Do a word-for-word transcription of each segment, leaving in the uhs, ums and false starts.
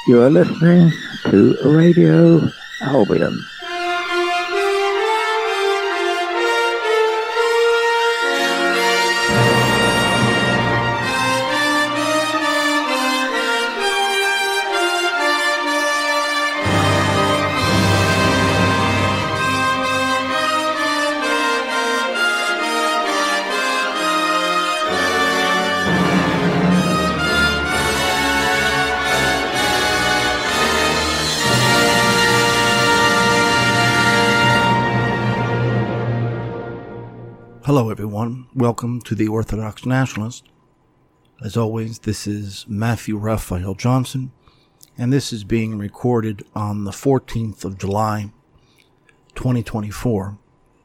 You are listening to Radio Albion. Hello everyone, welcome to the Orthodox Nationalist. As always, this is Matthew Raphael Johnson, and this is being recorded on the fourteenth of July, twenty twenty-four.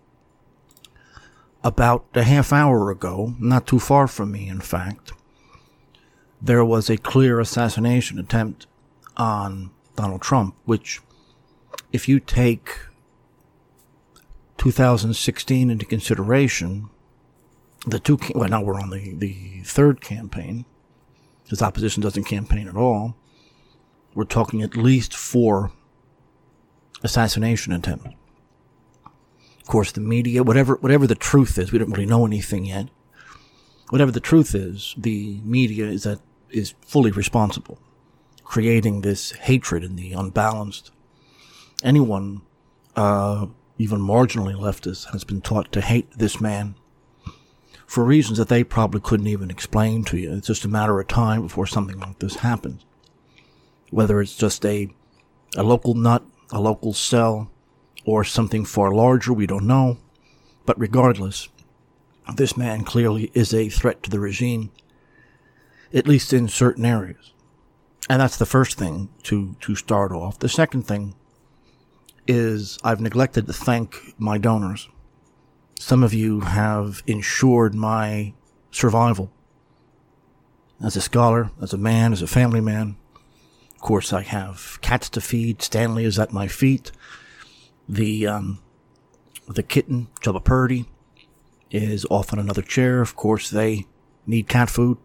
About a half hour ago, not too far from me in fact, there was a clear assassination attempt on Donald Trump, which, if you take two thousand sixteen into consideration, the two, well, now we're on the, the third campaign, his opposition doesn't campaign at all. We're talking at least four assassination attempts. Of course, the media, whatever, whatever the truth is, we don't really know anything yet. Whatever the truth is, the media is that, is fully responsible, creating this hatred in the unbalanced. Anyone, uh, even marginally leftist, has been taught to hate this man for reasons that they probably couldn't even explain to you. It's just a matter of time before something like this happens. Whether it's just a, a local nut, a local cell, or something far larger, we don't know. But regardless, this man clearly is a threat to the regime, at least in certain areas. And that's the first thing to, to start off. The second thing is I've neglected to thank my donors. Some of you have ensured my survival. As a scholar, as a man, as a family man. Of course, I have cats to feed. Stanley is at my feet. The, um, the kitten, Chubba Purdy, is off on another chair. Of course, they need cat food.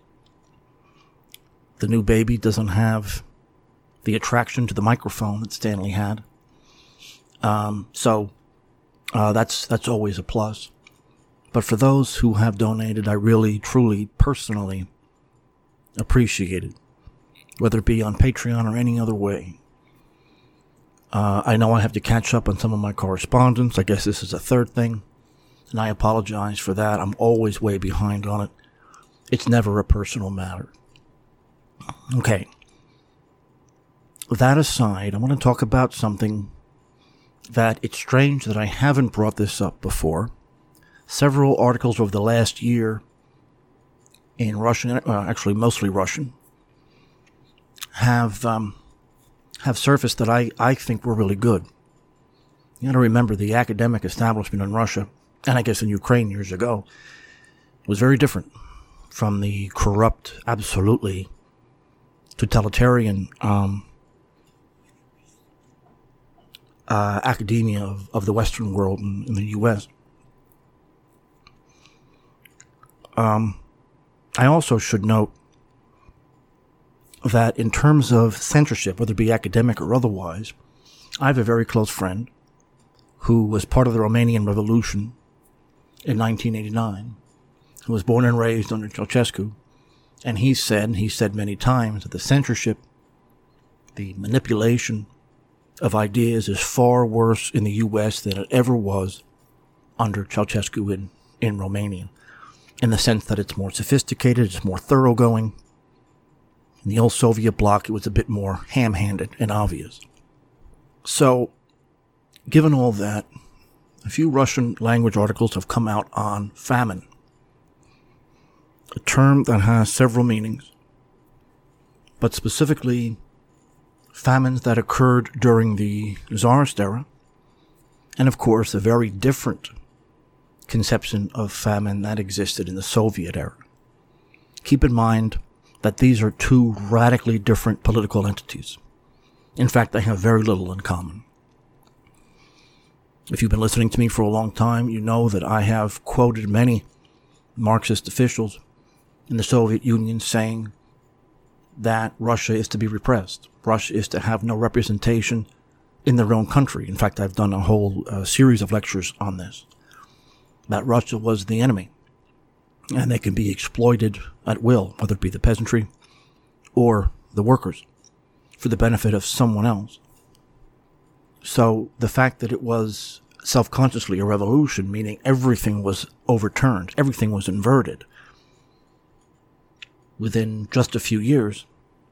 The new baby doesn't have the attraction to the microphone that Stanley had. Um, so, uh, that's, that's always a plus. But for those who have donated, I really, truly, personally appreciate it. Whether it be on Patreon or any other way. Uh, I know I have to catch up on some of my correspondence. I guess this is a third thing. And I apologize for that. I'm always way behind on it. It's never a personal matter. Okay. That aside, I want to talk about something that it's strange that I haven't brought this up before. Several articles over the last year in Russian, uh, actually mostly Russian, have um, have surfaced that I, I think were really good. You got to remember the academic establishment in Russia, and I guess in Ukraine years ago, was very different from the corrupt, absolutely totalitarian um Uh, academia of, of the Western world in, in the U S. Um, I also should note that in terms of censorship, whether it be academic or otherwise, I have a very close friend who was part of the Romanian Revolution in nineteen eighty-nine, who was born and raised under Ceausescu, and he said, and he said many times, that the censorship, the manipulation of ideas is far worse in the U S than it ever was under Ceausescu in, in Romania, in the sense that it's more sophisticated, it's more thoroughgoing. In the old Soviet bloc, it was a bit more ham-handed and obvious. So, given all that, a few Russian language articles have come out on famine, a term that has several meanings, but specifically famines that occurred during the Tsarist era, and of course a very different conception of famine that existed in the Soviet era. Keep in mind that these are two radically different political entities. In fact, they have very little in common. If you've been listening to me for a long time, you know that I have quoted many Marxist officials in the Soviet Union saying that Russia is to be repressed. Russia is to have no representation in their own country. In fact, I've done a whole uh, series of lectures on this. That Russia was the enemy, and they can be exploited at will, whether it be the peasantry or the workers, for the benefit of someone else. So the fact that it was self-consciously a revolution, meaning everything was overturned, everything was inverted, within just a few years,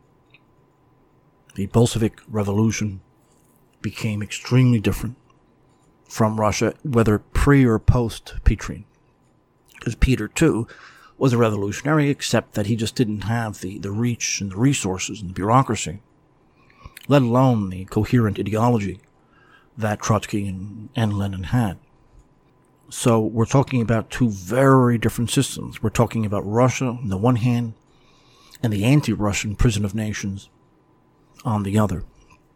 the Bolshevik Revolution became extremely different from Russia, whether pre or post Petrin. Because Peter, too, was a revolutionary, except that he just didn't have the, the reach and the resources and the bureaucracy, let alone the coherent ideology that Trotsky and, and Lenin had. So we're talking about two very different systems. We're talking about Russia on the one hand and the anti-Russian prison of nations on the other.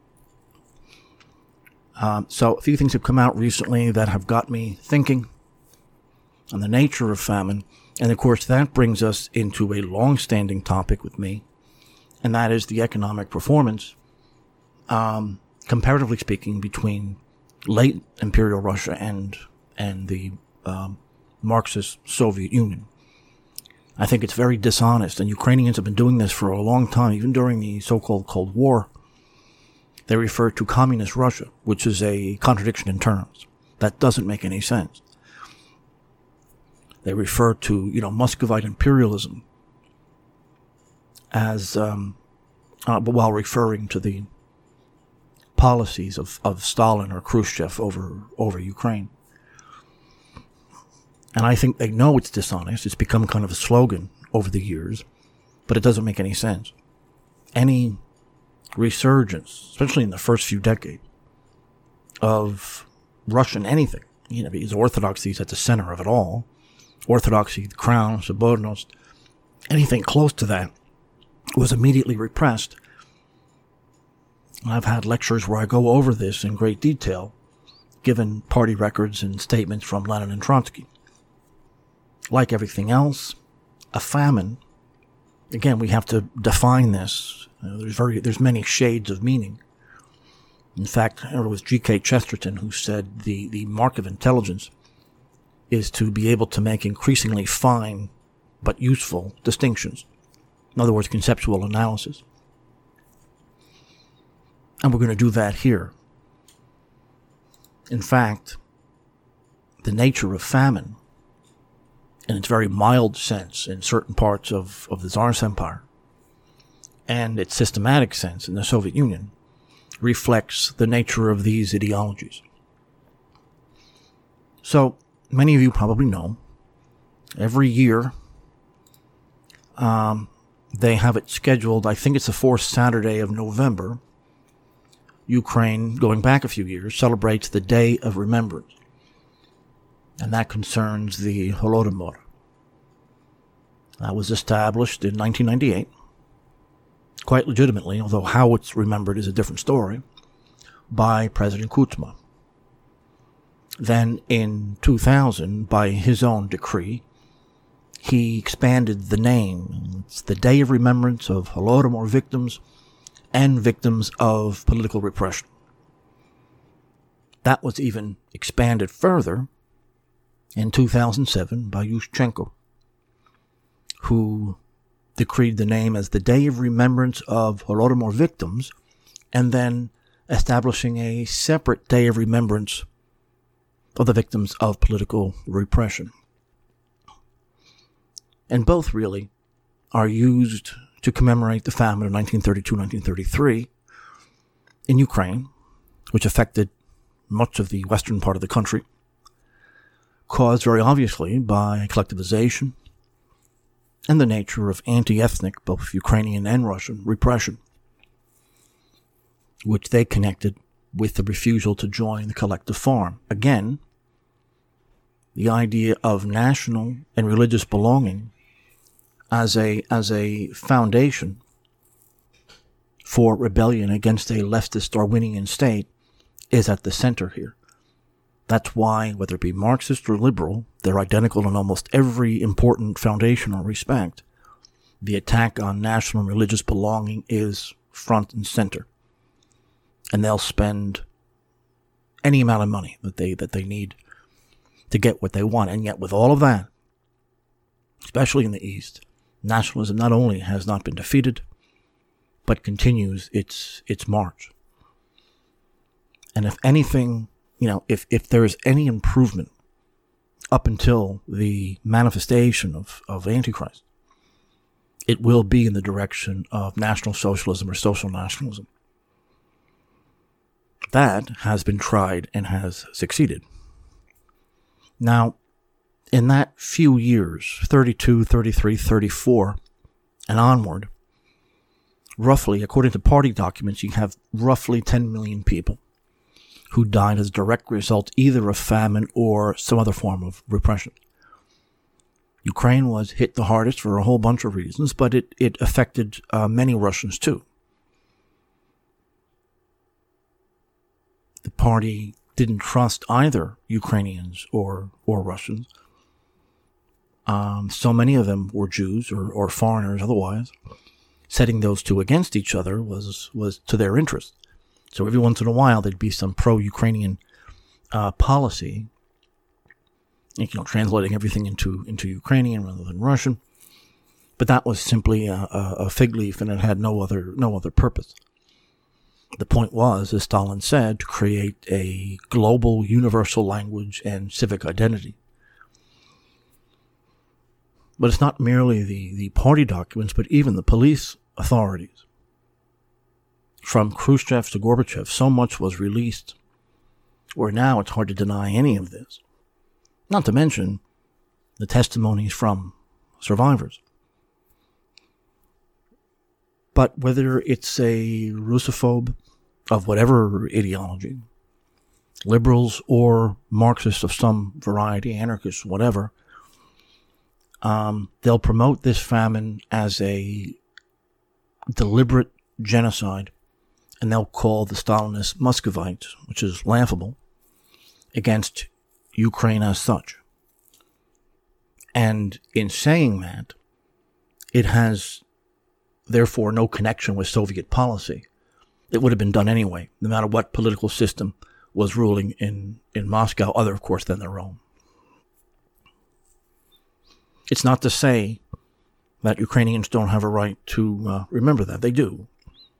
Um, so a few things have come out recently that have got me thinking on the nature of famine. And of course, that brings us into a long-standing topic with me, and that is the economic performance, um, comparatively speaking, between late Imperial Russia and and the um, Marxist Soviet Union. I think it's very dishonest, and Ukrainians have been doing this for a long time, even during the so-called Cold War. They refer to communist Russia, which is a contradiction in terms. That doesn't make any sense. They refer to, you know, Muscovite imperialism as, um, uh, but while referring to the policies of, of Stalin or Khrushchev over, over Ukraine. And I think they know it's dishonest. It's become kind of a slogan over the years, but it doesn't make any sense. Any resurgence, especially in the first few decades, of Russian anything, you know, because orthodoxy is at the center of it all. Orthodoxy, the crown, Sobornost, anything close to that was immediately repressed. I've had lectures where I go over this in great detail, given party records and statements from Lenin and Trotsky. Like everything else, a famine, again, we have to define this. You know, there's very, there's many shades of meaning. In fact, it was G K Chesterton who said the, the mark of intelligence is to be able to make increasingly fine but useful distinctions. In other words, conceptual analysis. And we're going to do that here. In fact, the nature of famine, in its very mild sense in certain parts of, of the Tsar's Empire, and its systematic sense in the Soviet Union, reflects the nature of these ideologies. So, many of you probably know, every year, um, they have it scheduled, I think it's the fourth Saturday of November. Ukraine, going back a few years, celebrates the Day of Remembrance. And that concerns the Holodomor. That was established in nineteen ninety-eight, quite legitimately, although how it's remembered is a different story, by President Kuchma. Then in two thousand, by his own decree, he expanded the name. It's the Day of Remembrance of Holodomor victims and victims of political repression. That was even expanded further in two thousand seven by Yushchenko, who decreed the name as the Day of Remembrance of Holodomor victims, and then establishing a separate Day of Remembrance of the victims of political repression. And both really are used to commemorate the famine of nineteen thirty-two nineteen thirty-three in Ukraine, which affected much of the western part of the country, caused very obviously by collectivization and the nature of anti-ethnic, both Ukrainian and Russian, repression, which they connected with the refusal to join the collective farm. Again, the idea of national and religious belonging as a as a foundation for rebellion against a leftist Darwinian state is at the center here. That's why, whether it be Marxist or liberal, they're identical in almost every important foundational respect. the attack on national and religious belonging is front and center. And they'll spend any amount of money that they that they need to get what they want. And yet with all of that, especially in the East, nationalism not only has not been defeated, but continues its its march. And if anything, you know, if, if there is any improvement up until the manifestation of, of Antichrist, it will be in the direction of National Socialism or social nationalism. That has been tried and has succeeded. Now, in that few years, thirty-two, thirty-three, thirty-four, and onward, roughly, according to party documents, you have roughly ten million people who died as a direct result either of famine or some other form of repression. Ukraine was hit the hardest for a whole bunch of reasons, but it, it affected uh, many Russians too. The party didn't trust either Ukrainians or, or Russians. Um, so many of them were Jews or, or foreigners otherwise. Setting those two against each other was, was to their interest. So every once in a while, there'd be some pro-Ukrainian uh, policy, you know, translating everything into, into Ukrainian rather than Russian. But that was simply a, a, a fig leaf, and it had no other no other purpose. The point was, as Stalin said, to create a global, universal language and civic identity. But it's not merely the, the party documents, but even the police authorities. From Khrushchev to Gorbachev, so much was released, where now it's hard to deny any of this. Not to mention the testimonies from survivors. But whether it's a Russophobe of whatever ideology, liberals or Marxists of some variety, anarchists, whatever, um, they'll promote this famine as a deliberate genocide. And they'll call the Stalinists Muscovites, which is laughable, against Ukraine as such. And in saying that, it has, therefore, no connection with Soviet policy. It would have been done anyway, no matter what political system was ruling in, in Moscow, other, of course, than their own. It's not to say that Ukrainians don't have a right to uh, remember that. They do.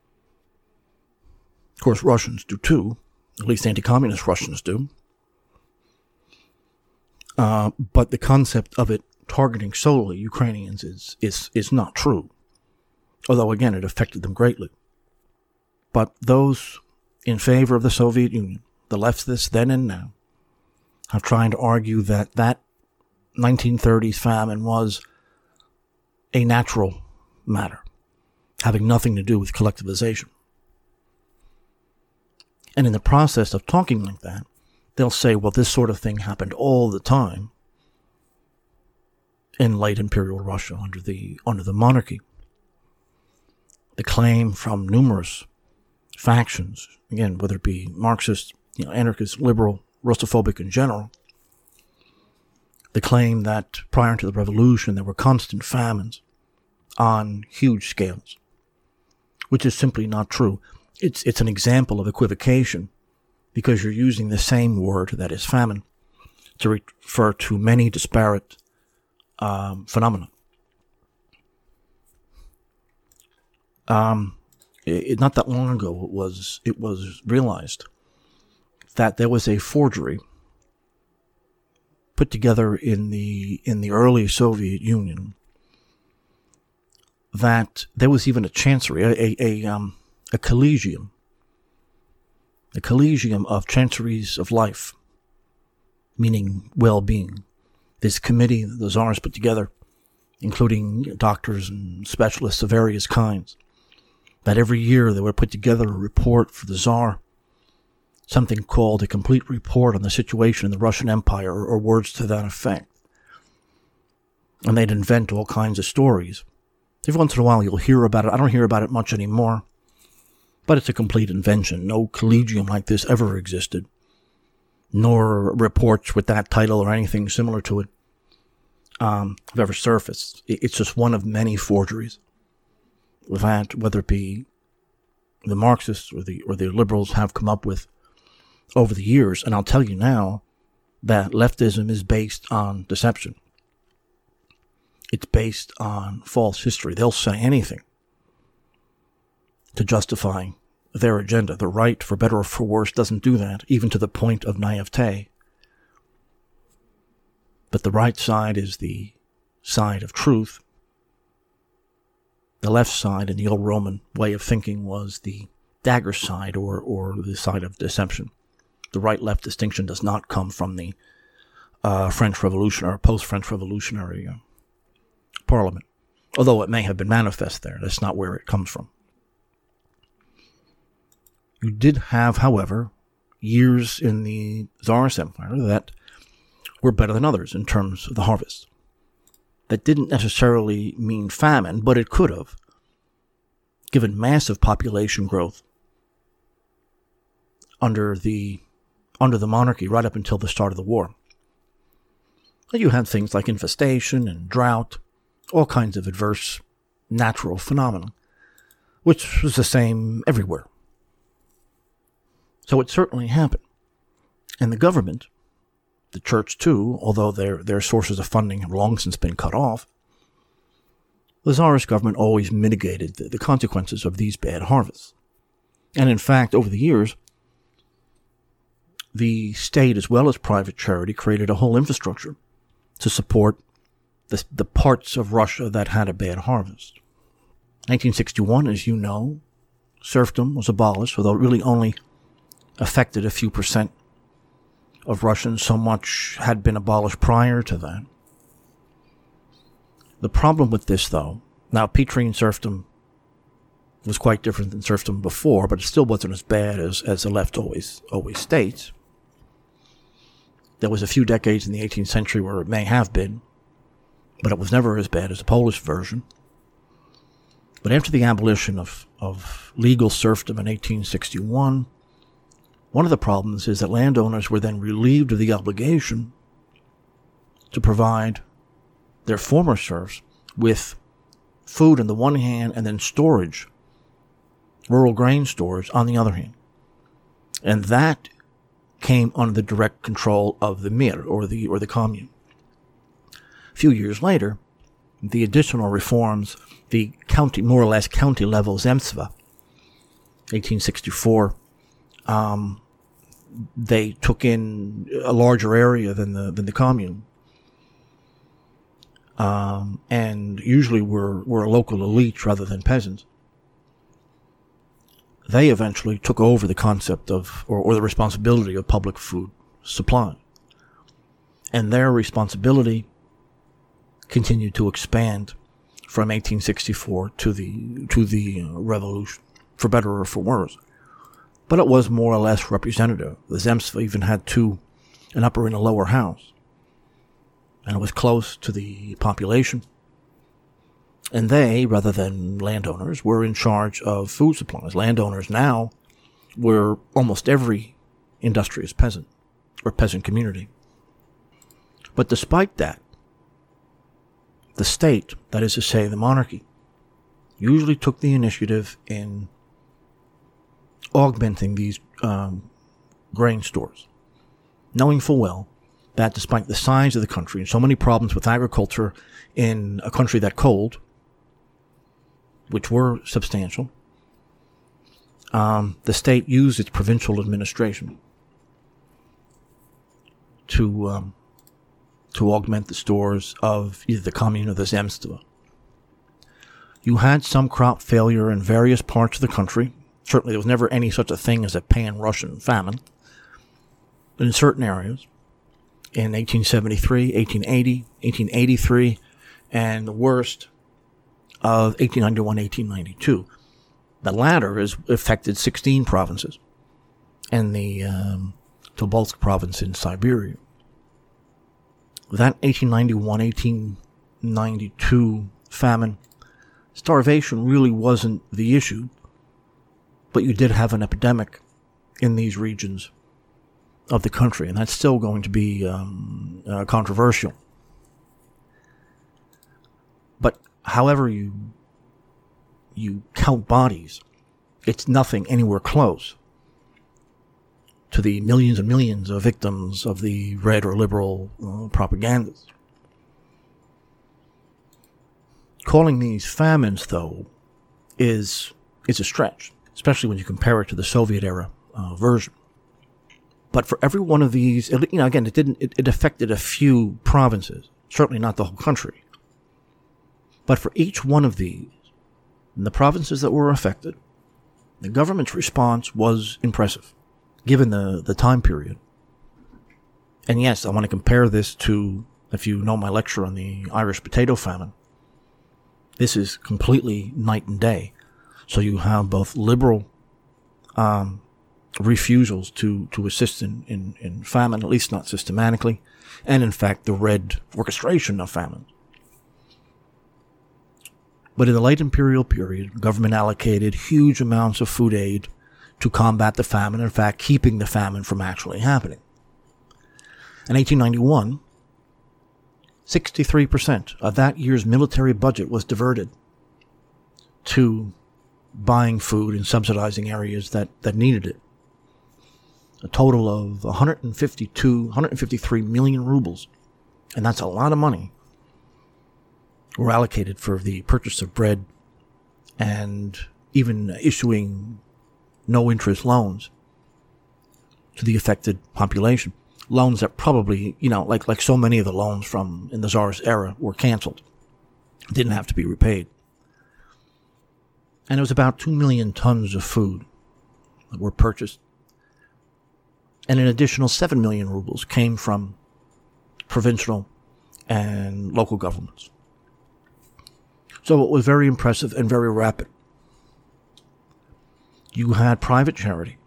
Of course, Russians do too. At least anti-communist Russians do. Uh, but the concept of it targeting solely Ukrainians is, is, is not true. Although, again, it affected them greatly. But those in favor of the Soviet Union, the leftists then and now, are trying to argue that that nineteen thirties famine was a natural matter, having nothing to do with collectivization. And in the process of talking like that, they'll say, well, this sort of thing happened all the time in late imperial Russia under the under the monarchy. The claim from numerous factions, again, whether it be Marxist, you know, anarchist, liberal, Russophobic in general, the claim that prior to the revolution there were constant famines on huge scales, which is simply not true. It's it's an example of equivocation because you're using the same word, that is famine, to refer to many disparate um, phenomena. Um, it, not that long ago, it was it was realized that there was a forgery put together in the in the early Soviet Union. That there was even a chancery, a a, a um. a collegium, a collegium of chanceries of life, meaning well-being. This committee that the czars put together, including doctors and specialists of various kinds, that every year they would put together a report for the czar, something called a complete report on the situation in the Russian Empire, or, or words to that effect. And they'd invent all kinds of stories. Every once in a while you'll hear about it. I don't hear about it much anymore. But it's a complete invention. No collegium like this ever existed, nor reports with that title or anything similar to it. um, have ever surfaced. It's just one of many forgeries that, whether it be the Marxists or the or the liberals, have come up with over the years. And I'll tell you now that leftism is based on deception. It's based on false history. They'll say anything to justify their agenda. The right, for better or for worse, doesn't do that, even to the point of naivete. But the right side is the side of truth. The left side, in the old Roman way of thinking, was the dagger side, or, or the side of deception. The right-left distinction does not come from the uh, French Revolution or post-French Revolutionary uh, Parliament, although it may have been manifest there. That's not where it comes from. You did have, however, years in the Tsarist Empire that were better than others in terms of the harvest. That didn't necessarily mean famine, but it could have, given massive population growth under the under the monarchy right up until the start of the war. You had things like infestation and drought, all kinds of adverse natural phenomena, which was the same everywhere. So it certainly happened. And the government, the church too, although their, their sources of funding have long since been cut off, the Tsarist government always mitigated the, the consequences of these bad harvests. And in fact, over the years, the state as well as private charity created a whole infrastructure to support the, the parts of Russia that had a bad harvest. nineteen sixty-one, as you know, serfdom was abolished, although it really only affected a few percent of Russians. So much had been abolished prior to that. The problem with this, though, now Petrine serfdom was quite different than serfdom before, but it still wasn't as bad as, as the left always always states. There was a few decades in the eighteenth century where it may have been, but it was never as bad as the Polish version. But after the abolition of, of legal serfdom in eighteen sixty-one, one of the problems is that landowners were then relieved of the obligation to provide their former serfs with food on the one hand and then storage, rural grain stores on the other hand. And that came under the direct control of the Mir, or the or the commune. A few years later, the additional reforms, the county, more or less county level Zemstva, eighteen sixty-four, um, they took in a larger area than the than the commune, um, and usually were were a local elite rather than peasants. They eventually took over the concept of, or, or the responsibility of public food supply. And their responsibility continued to expand from eighteen sixty-four to the, to the uh, revolution, for better or for worse. But it was more or less representative. The Zemstva even had two, an upper and a lower house. And it was close to the population. And they, rather than landowners, were in charge of food supplies. Landowners now were almost every industrious peasant or peasant community. But despite that, the state, that is to say the monarchy, usually took the initiative in augmenting these um, grain stores, knowing full well that despite the size of the country and so many problems with agriculture in a country that cold, which were substantial, um, the state used its provincial administration to um, to augment the stores of either the commune or the Zemstva. You had some crop failure in various parts of the country. Certainly there was never any such a thing as a pan-Russian famine. But in certain areas, in eighteen seventy-three, eighteen eighty, eighteen eighty-three, and the worst of eighteen ninety-one, eighteen ninety-two. The latter has affected sixteen provinces and the um, Tobolsk province in Siberia. That eighteen ninety-one, eighteen ninety-two famine, starvation really wasn't the issue, but you did have an epidemic in these regions of the country, and that's still going to be um, uh, controversial. however you you count bodies, it's nothing anywhere close to the millions and millions of victims of the red or liberal uh, propagandas. Calling these famines, though, is is a stretch, especially when you compare it to the Soviet era uh, version. But for every one of these, you know, again, it didn't. It, it affected a few provinces, certainly not the whole country. But for each one of these, in the provinces that were affected, the government's response was impressive, given the, the time period. And yes, I want to compare this to, if you know my lecture on the Irish potato famine, this is completely night and day. So you have both liberal um, refusals to, to assist in, in, in famine, at least not systematically, and in fact the red orchestration of famine. But in the late imperial period, government allocated huge amounts of food aid to combat the famine, in fact, keeping the famine from actually happening. In eighteen ninety-one, sixty-three percent of that year's military budget was diverted to buying food and subsidizing areas that, that needed it. A total of one hundred fifty-two, one hundred fifty-three million rubles, and that's a lot of money, were allocated for the purchase of bread and even issuing no-interest loans to the affected population. Loans that probably, you know, like like so many of the loans from in the Tsar's era were canceled. Didn't have to be repaid. And it was about two million tons of food that were purchased. And an additional seven million rubles came from provincial and local governments. So it was very impressive and very rapid. You had private charity,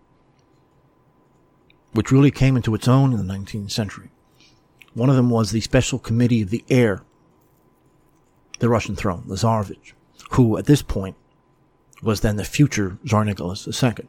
which really came into its own in the nineteenth century. One of them was the Special Committee of the Heir, the Russian throne, the Tsarevich, who at this point was then the future Tsar Nicholas the Second.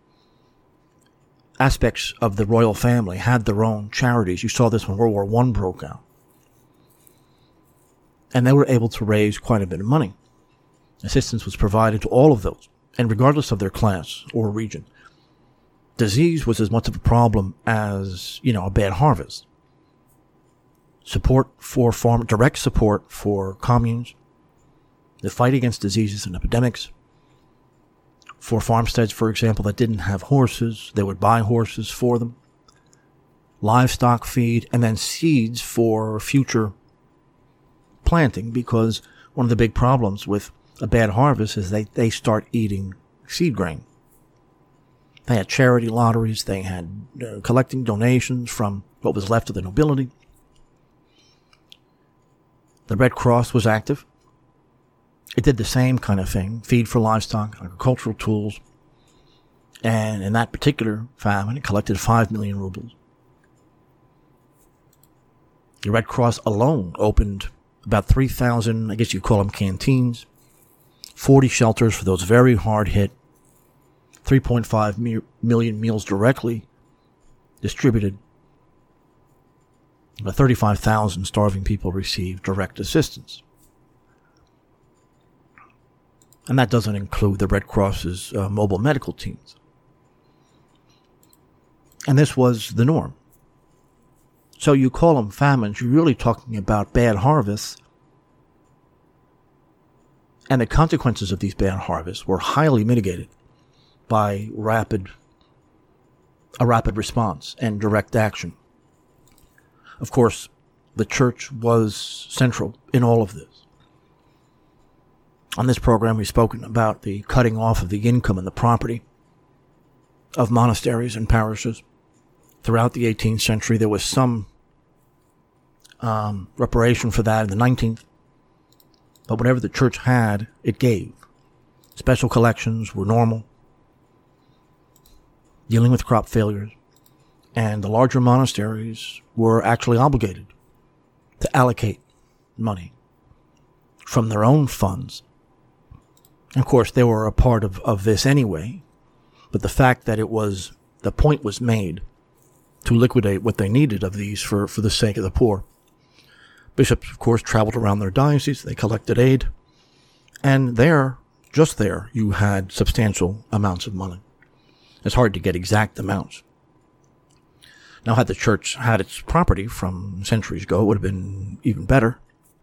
Aspects of the royal family had their own charities. You saw this when World War One broke out. And they were able to raise quite a bit of money. Assistance was provided to all of those, and regardless of their class or region. Disease was as much of a problem as, you know, a bad harvest. Support for farm, direct support for communes, the fight against diseases and epidemics. For farmsteads, for example, that didn't have horses, they would buy horses for them. Livestock feed, and then seeds for future planting, because one of the big problems with a bad harvest is they, they start eating seed grain. They had charity lotteries, they had uh, collecting donations from what was left of the nobility. The Red Cross was active. It did the same kind of thing, feed for livestock, agricultural tools, and in that particular famine, it collected five million rubles. The Red Cross alone opened about three thousand, I guess you'd call them canteens, forty shelters for those very hard hit, three point five me- million meals directly distributed. About thirty-five thousand starving people received direct assistance. And that doesn't include the Red Cross's uh, mobile medical teams. And this was the norm. So you call them famines, you're really talking about bad harvests. And the consequences of these bad harvests were highly mitigated by rapid, a rapid response and direct action. Of course, the church was central in all of this. On this program, we've spoken about the cutting off of the income and the property of monasteries and parishes. Throughout the eighteenth century, there was some um, reparation for that in the nineteenth. But whatever the church had, it gave. Special collections were normal. Dealing with crop failures. And the larger monasteries were actually obligated to allocate money from their own funds. Of course, they were a part of, of this anyway, but the fact that it was, the point was made to liquidate what they needed of these for, for the sake of the poor. Bishops, of course, traveled around their dioceses, they collected aid, And there, just there, you had substantial amounts of money. It's hard to get exact amounts. Now, had the church had its property from centuries ago, it would have been even better.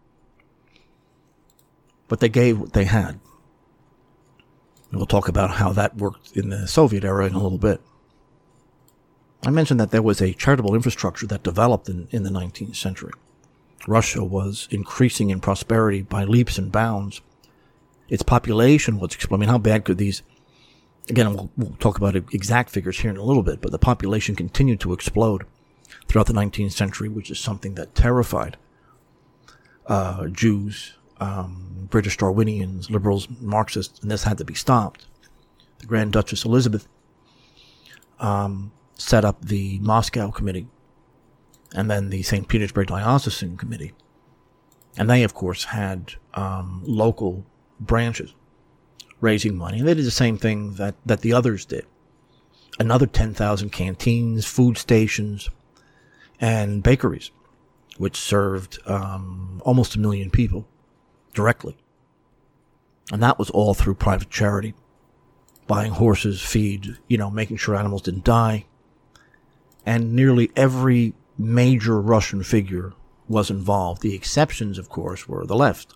But they gave what they had. And we'll talk about how that worked in the Soviet era in a little bit. I mentioned that there was a charitable infrastructure that developed in, in the nineteenth century. Russia was increasing in prosperity by leaps and bounds. Its population was exploding. I mean, how bad could these... Again, we'll, we'll talk about exact figures here in a little bit, but the population continued to explode throughout the nineteenth century, which is something that terrified uh, Jews, um, British Darwinians, liberals, Marxists, and this had to be stopped. The Grand Duchess Elizabeth um, set up the Moscow Committee and then the Saint Petersburg Diocesan Committee. And they, of course, had um, local branches raising money. And they did the same thing that, that the others did. Another ten thousand canteens, food stations, and bakeries, which served um, almost a million people directly. And that was all through private charity. Buying horses, feed, you know, making sure animals didn't die. And nearly every major Russian figure was involved. The exceptions, of course, were the left.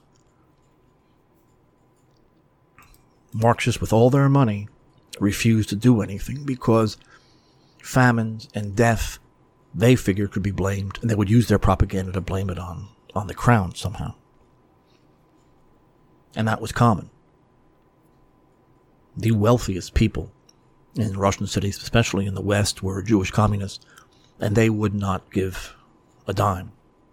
Marxists, with all their money, refused to do anything because famines and death, they figured, could be blamed, and they would use their propaganda to blame it on, on the crown somehow. And that was common. The wealthiest people in Russian cities, especially in the West, were Jewish communists, and they would not give a dime.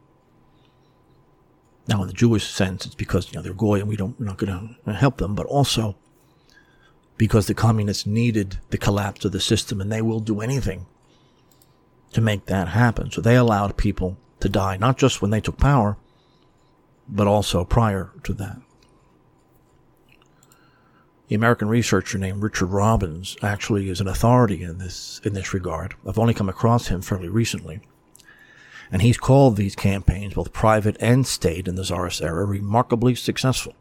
Now, in the Jewish sense, it's because, you know, they're goy and we don't, we're not going to help them, but also because the communists needed the collapse of the system, and they will do anything to make that happen. So they allowed people to die, not just when they took power, but also prior to that. The American researcher named Richard Robbins actually is an authority in this in this regard. I've only come across him fairly recently. And he's called these campaigns, both private and state in the Tsarist era, remarkably successful.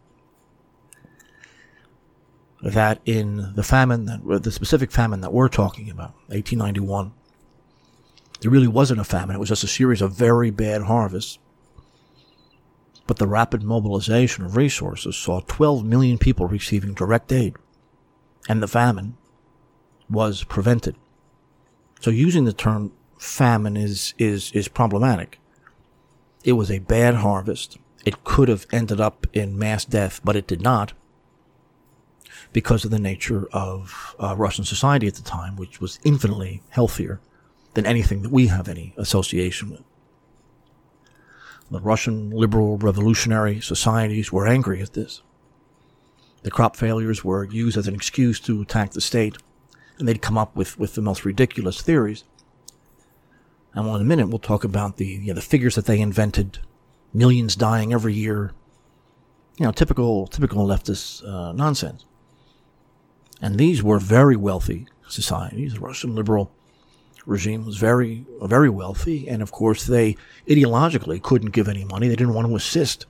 That in the famine, that, the specific famine that we're talking about, eighteen ninety-one, there really wasn't a famine. It was just a series of very bad harvests. But the rapid mobilization of resources saw twelve million people receiving direct aid, and the famine was prevented. So using the term famine is, is, is problematic. It was a bad harvest. It could have ended up in mass death, but it did not, because of the nature of uh, Russian society at the time, which was infinitely healthier than anything that we have any association with. The Russian liberal revolutionary societies were angry at this. The crop failures were used as an excuse to attack the state, and they'd come up with, with the most ridiculous theories. And well, in a minute, we'll talk about the, you know, the figures that they invented, millions dying every year, you know, typical, typical leftist uh, nonsense. And these were very wealthy societies. The Russian liberal regime was very, very wealthy, and of course they ideologically couldn't give any money. They didn't want to assist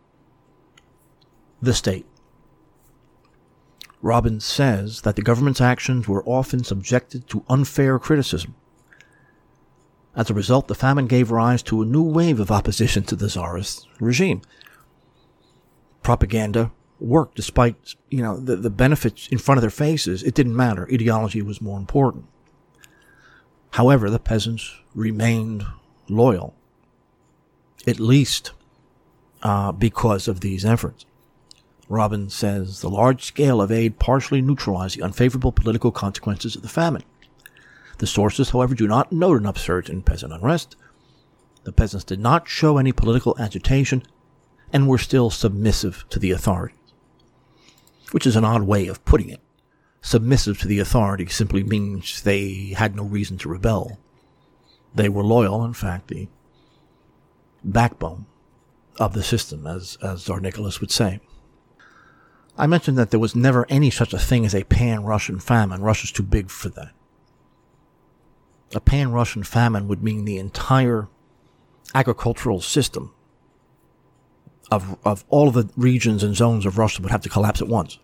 the state. Robbins says that the government's actions were often subjected to unfair criticism. As a result, the famine gave rise to a new wave of opposition to the Tsarist regime. Propaganda worked despite, you know, the, the benefits in front of their faces. It didn't matter. Ideology was more important. However, the peasants remained loyal, at least uh, because of these efforts. Robbins says the large scale of aid partially neutralized the unfavorable political consequences of the famine. The sources, however, do not note an upsurge in peasant unrest. The peasants did not show any political agitation and were still submissive to the authorities, which is an odd way of putting it. Submissive to the authority simply means they had no reason to rebel. They were loyal, in fact, the backbone of the system, as, as Tsar Nicholas would say. I mentioned that there was never any such a thing as a pan-Russian famine. Russia's too big for that. A pan-Russian famine would mean the entire agricultural system of of all of the regions and zones of Russia would have to collapse at once.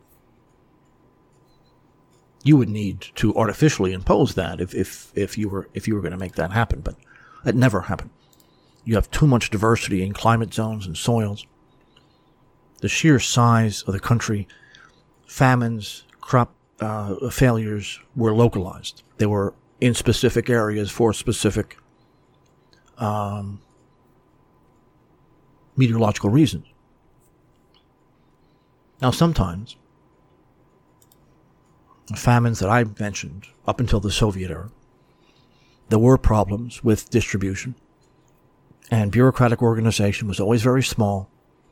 You would need to artificially impose that if, if, if you were if you were going to make that happen, but that never happened. You have too much diversity in climate zones and soils. The sheer size of the country, famines, crop uh, failures were localized. They were in specific areas for specific um, meteorological reasons. Now, sometimes famines that I mentioned up until the Soviet era, there were problems with distribution, and bureaucratic organization was always very small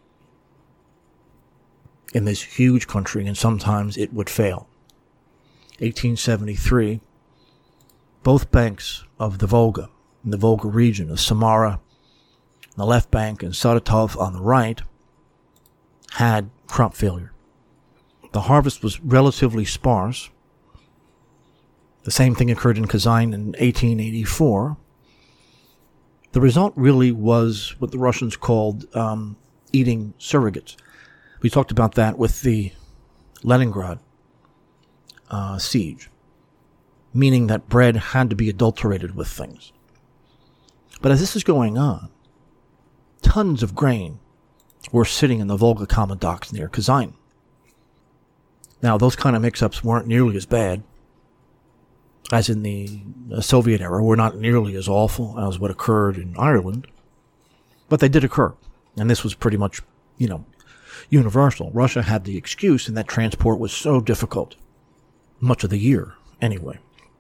in this huge country, and sometimes it would fail. eighteen seventy-three, both banks of the Volga, in the Volga region of Samara on the left bank and Saratov on the right, had crop failure. The harvest was relatively sparse. The same thing occurred in Kazan in eighteen eighty-four. The result really was what the Russians called um, eating surrogates. We talked about that with the Leningrad uh, siege, meaning that bread had to be adulterated with things. But as this is going on, tons of grain were sitting in the Volga common docks near Kazan. Now, those kind of mix-ups weren't nearly as bad as in the Soviet era, were not nearly as awful as what occurred in Ireland, but they did occur, and this was pretty much, you know, universal. Russia had the excuse, and that transport was so difficult, much of the year, anyway.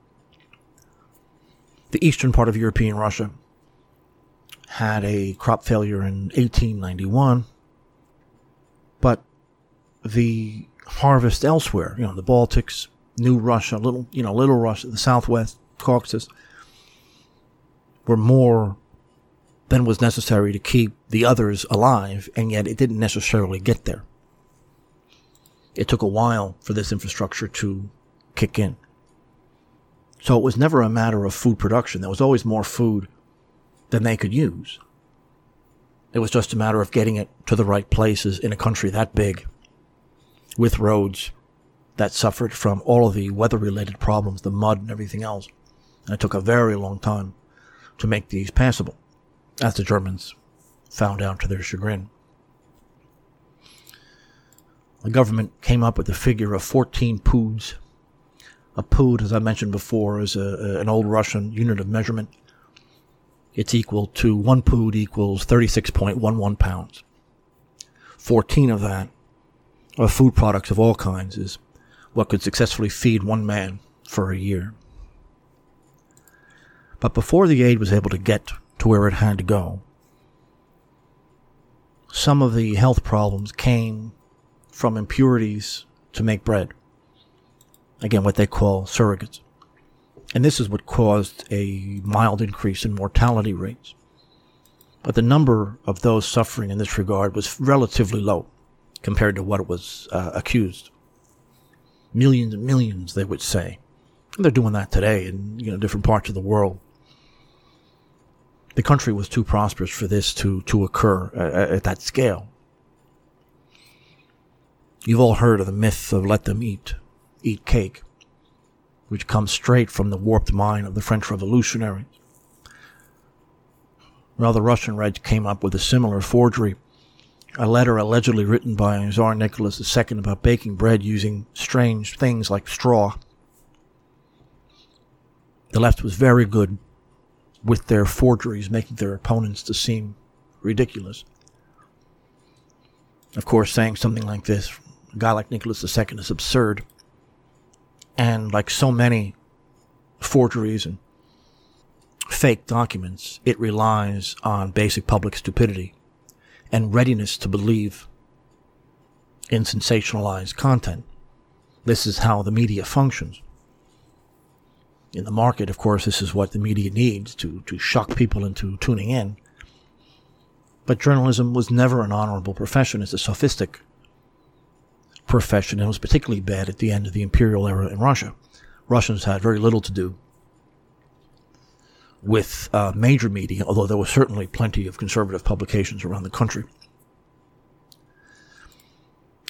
The eastern part of European Russia had a crop failure in eighteen ninety-one, but the harvest elsewhere, you know, the Baltics, New Russia, little, you know, Little Russia, the Southwest Caucasus, were more than was necessary to keep the others alive, and yet it didn't necessarily get there. It took a while for this infrastructure to kick in. So it was never a matter of food production. There was always more food than they could use. It was just a matter of getting it to the right places in a country that big, with roads that suffered from all of the weather-related problems, the mud and everything else. And it took a very long time to make these passable, as the Germans found out to their chagrin. The government came up with the figure of fourteen poods. A pood, as I mentioned before, is a, a, an old Russian unit of measurement. It's equal to, one pood equals thirty-six point one one pounds. fourteen of that, of food products of all kinds, is what could successfully feed one man for a year. But before the aid was able to get to where it had to go, some of the health problems came from impurities to make bread. Again, what they call surrogates. And this is what caused a mild increase in mortality rates. But the number of those suffering in this regard was relatively low compared to what it was uh, accused. Millions and millions, they would say. And they're doing that today in, you know, different parts of the world. The country was too prosperous for this to, to occur at, at that scale. You've all heard of the myth of let them eat, eat cake, which comes straight from the warped mind of the French revolutionaries. Well, the Russian Reds came up with a similar forgery, a letter allegedly written by Tsar Nicholas the Second about baking bread using strange things like straw. The left was very good with their forgeries, making their opponents to seem ridiculous. Of course, saying something like this, a guy like Nicholas the Second, is absurd. And like so many forgeries and fake documents, it relies on basic public stupidity and readiness to believe in sensationalized content. This is how the media functions. In the market, of course, this is what the media needs to, to shock people into tuning in. But journalism was never an honorable profession. It's a sophistic profession, and it was particularly bad at the end of the imperial era in Russia. Russians had very little to do with uh, major media, although there were certainly plenty of conservative publications around the country.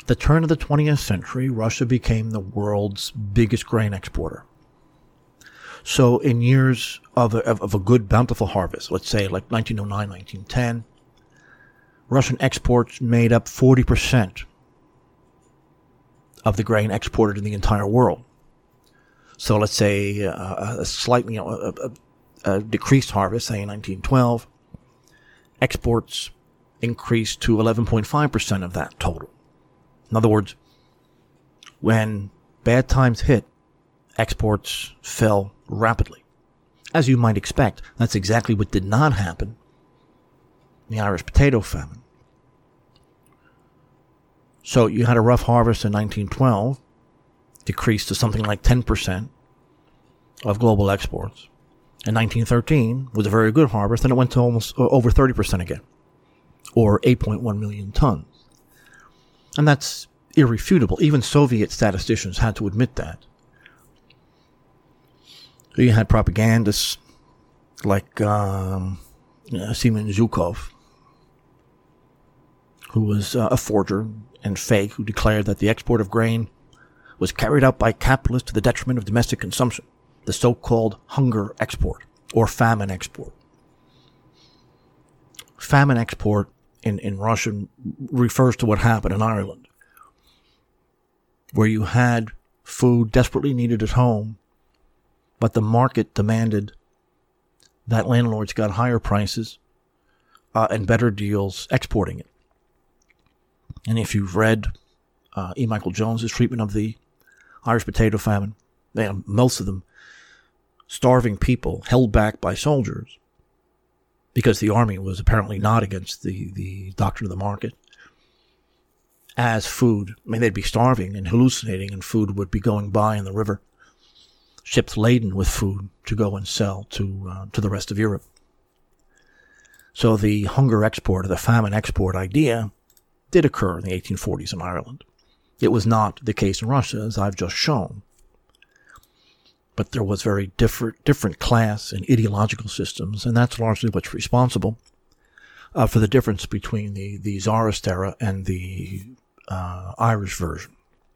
the turn of the twentieth century, Russia became the world's biggest grain exporter. So in years of a, of a good, bountiful harvest, let's say like nineteen oh nine, nineteen ten, Russian exports made up forty percent of the grain exported in the entire world. So let's say uh, a slightly, you know, a, a, a decreased harvest, say in nineteen twelve, exports increased to eleven point five percent of that total. In other words, when bad times hit, exports fell rapidly. As you might expect, that's exactly what did not happen in the Irish potato famine. So you had a rough harvest in nineteen twelve, decreased to something like ten percent of global exports. In nineteen thirteen was a very good harvest, and it went to almost uh, over thirty percent again, or eight point one million tons. And that's irrefutable. Even Soviet statisticians had to admit that. You had propagandists like um, you know, Semyon Zhukov, who was uh, a forger and fake, who declared that the export of grain was carried out by capitalists to the detriment of domestic consumption, the so-called hunger export or famine export. Famine export in, in Russian refers to what happened in Ireland, where you had food desperately needed at home, but the market demanded that landlords got higher prices uh, and better deals exporting it. And if you've read uh, E. Michael Jones's treatment of the Irish potato famine, they have most of them starving people held back by soldiers because the army was apparently not against the, the doctrine of the market, as food. I mean, they'd be starving and hallucinating, and food would be going by in the river, ships laden with food to go and sell to uh, to the rest of Europe. So the hunger export or the famine export idea did occur in the eighteen forties in Ireland. It was not the case in Russia, as I've just shown. But there was very different different class and ideological systems, and that's largely what's responsible uh, for the difference between the, the Tsarist era and the uh, Irish version.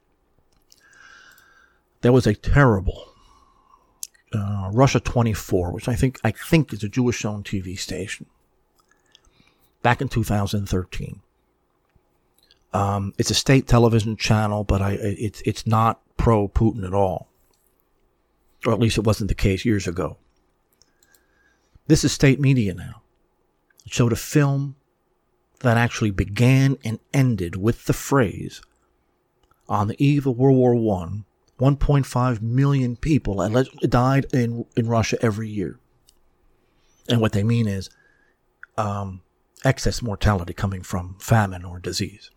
There was a terrible uh, Russia twenty-four, which I think I think is a Jewish-owned T V station, back in two thousand thirteen. Um, it's a state television channel, but I, it's it's not pro-Putin at all. Or at least it wasn't the case years ago. This is state media now. It showed a film that actually began and ended with the phrase, on the eve of World War One, one point five million people died in, in Russia every year. And what they mean is um, excess mortality coming from famine or disease.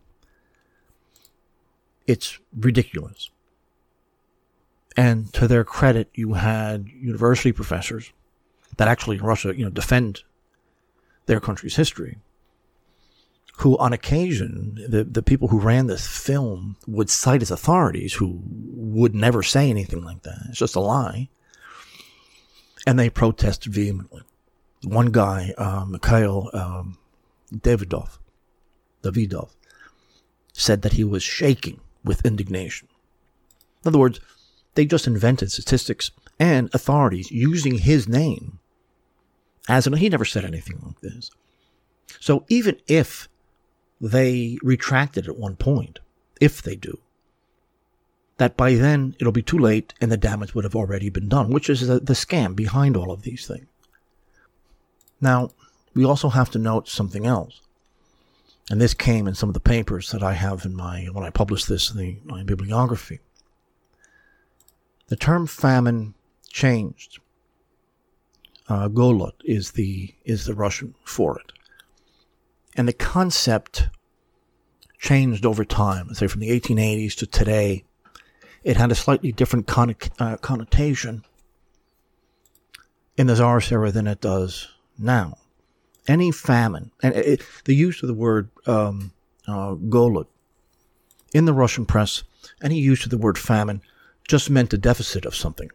It's ridiculous. And to their credit, you had university professors that actually in Russia, you know, defend their country's history, who on occasion, the, the people who ran this film would cite as authorities who would never say anything like that. It's just a lie. And they protested vehemently. One guy, uh, Mikhail um, Davidov, Davidov, said that he was shaking with indignation. In other words, they just invented statistics and authorities using his name as an, he never said anything like this. So even if they retracted at one point, if they do, that by then it'll be too late and the damage would have already been done, which is the, the scam behind all of these things. Now, we also have to note something else. And this came in some of the papers that I have in my, when I published this in the, my bibliography. The term famine changed. Uh, Golod is the, is the Russian for it. And the concept changed over time. Say from the eighteen eighties to today, it had a slightly different con- uh, connotation in the Tsarist era than it does now. Any famine, and it, the use of the word um, uh, Golod in the Russian press, any use of the word famine just meant a deficit of something.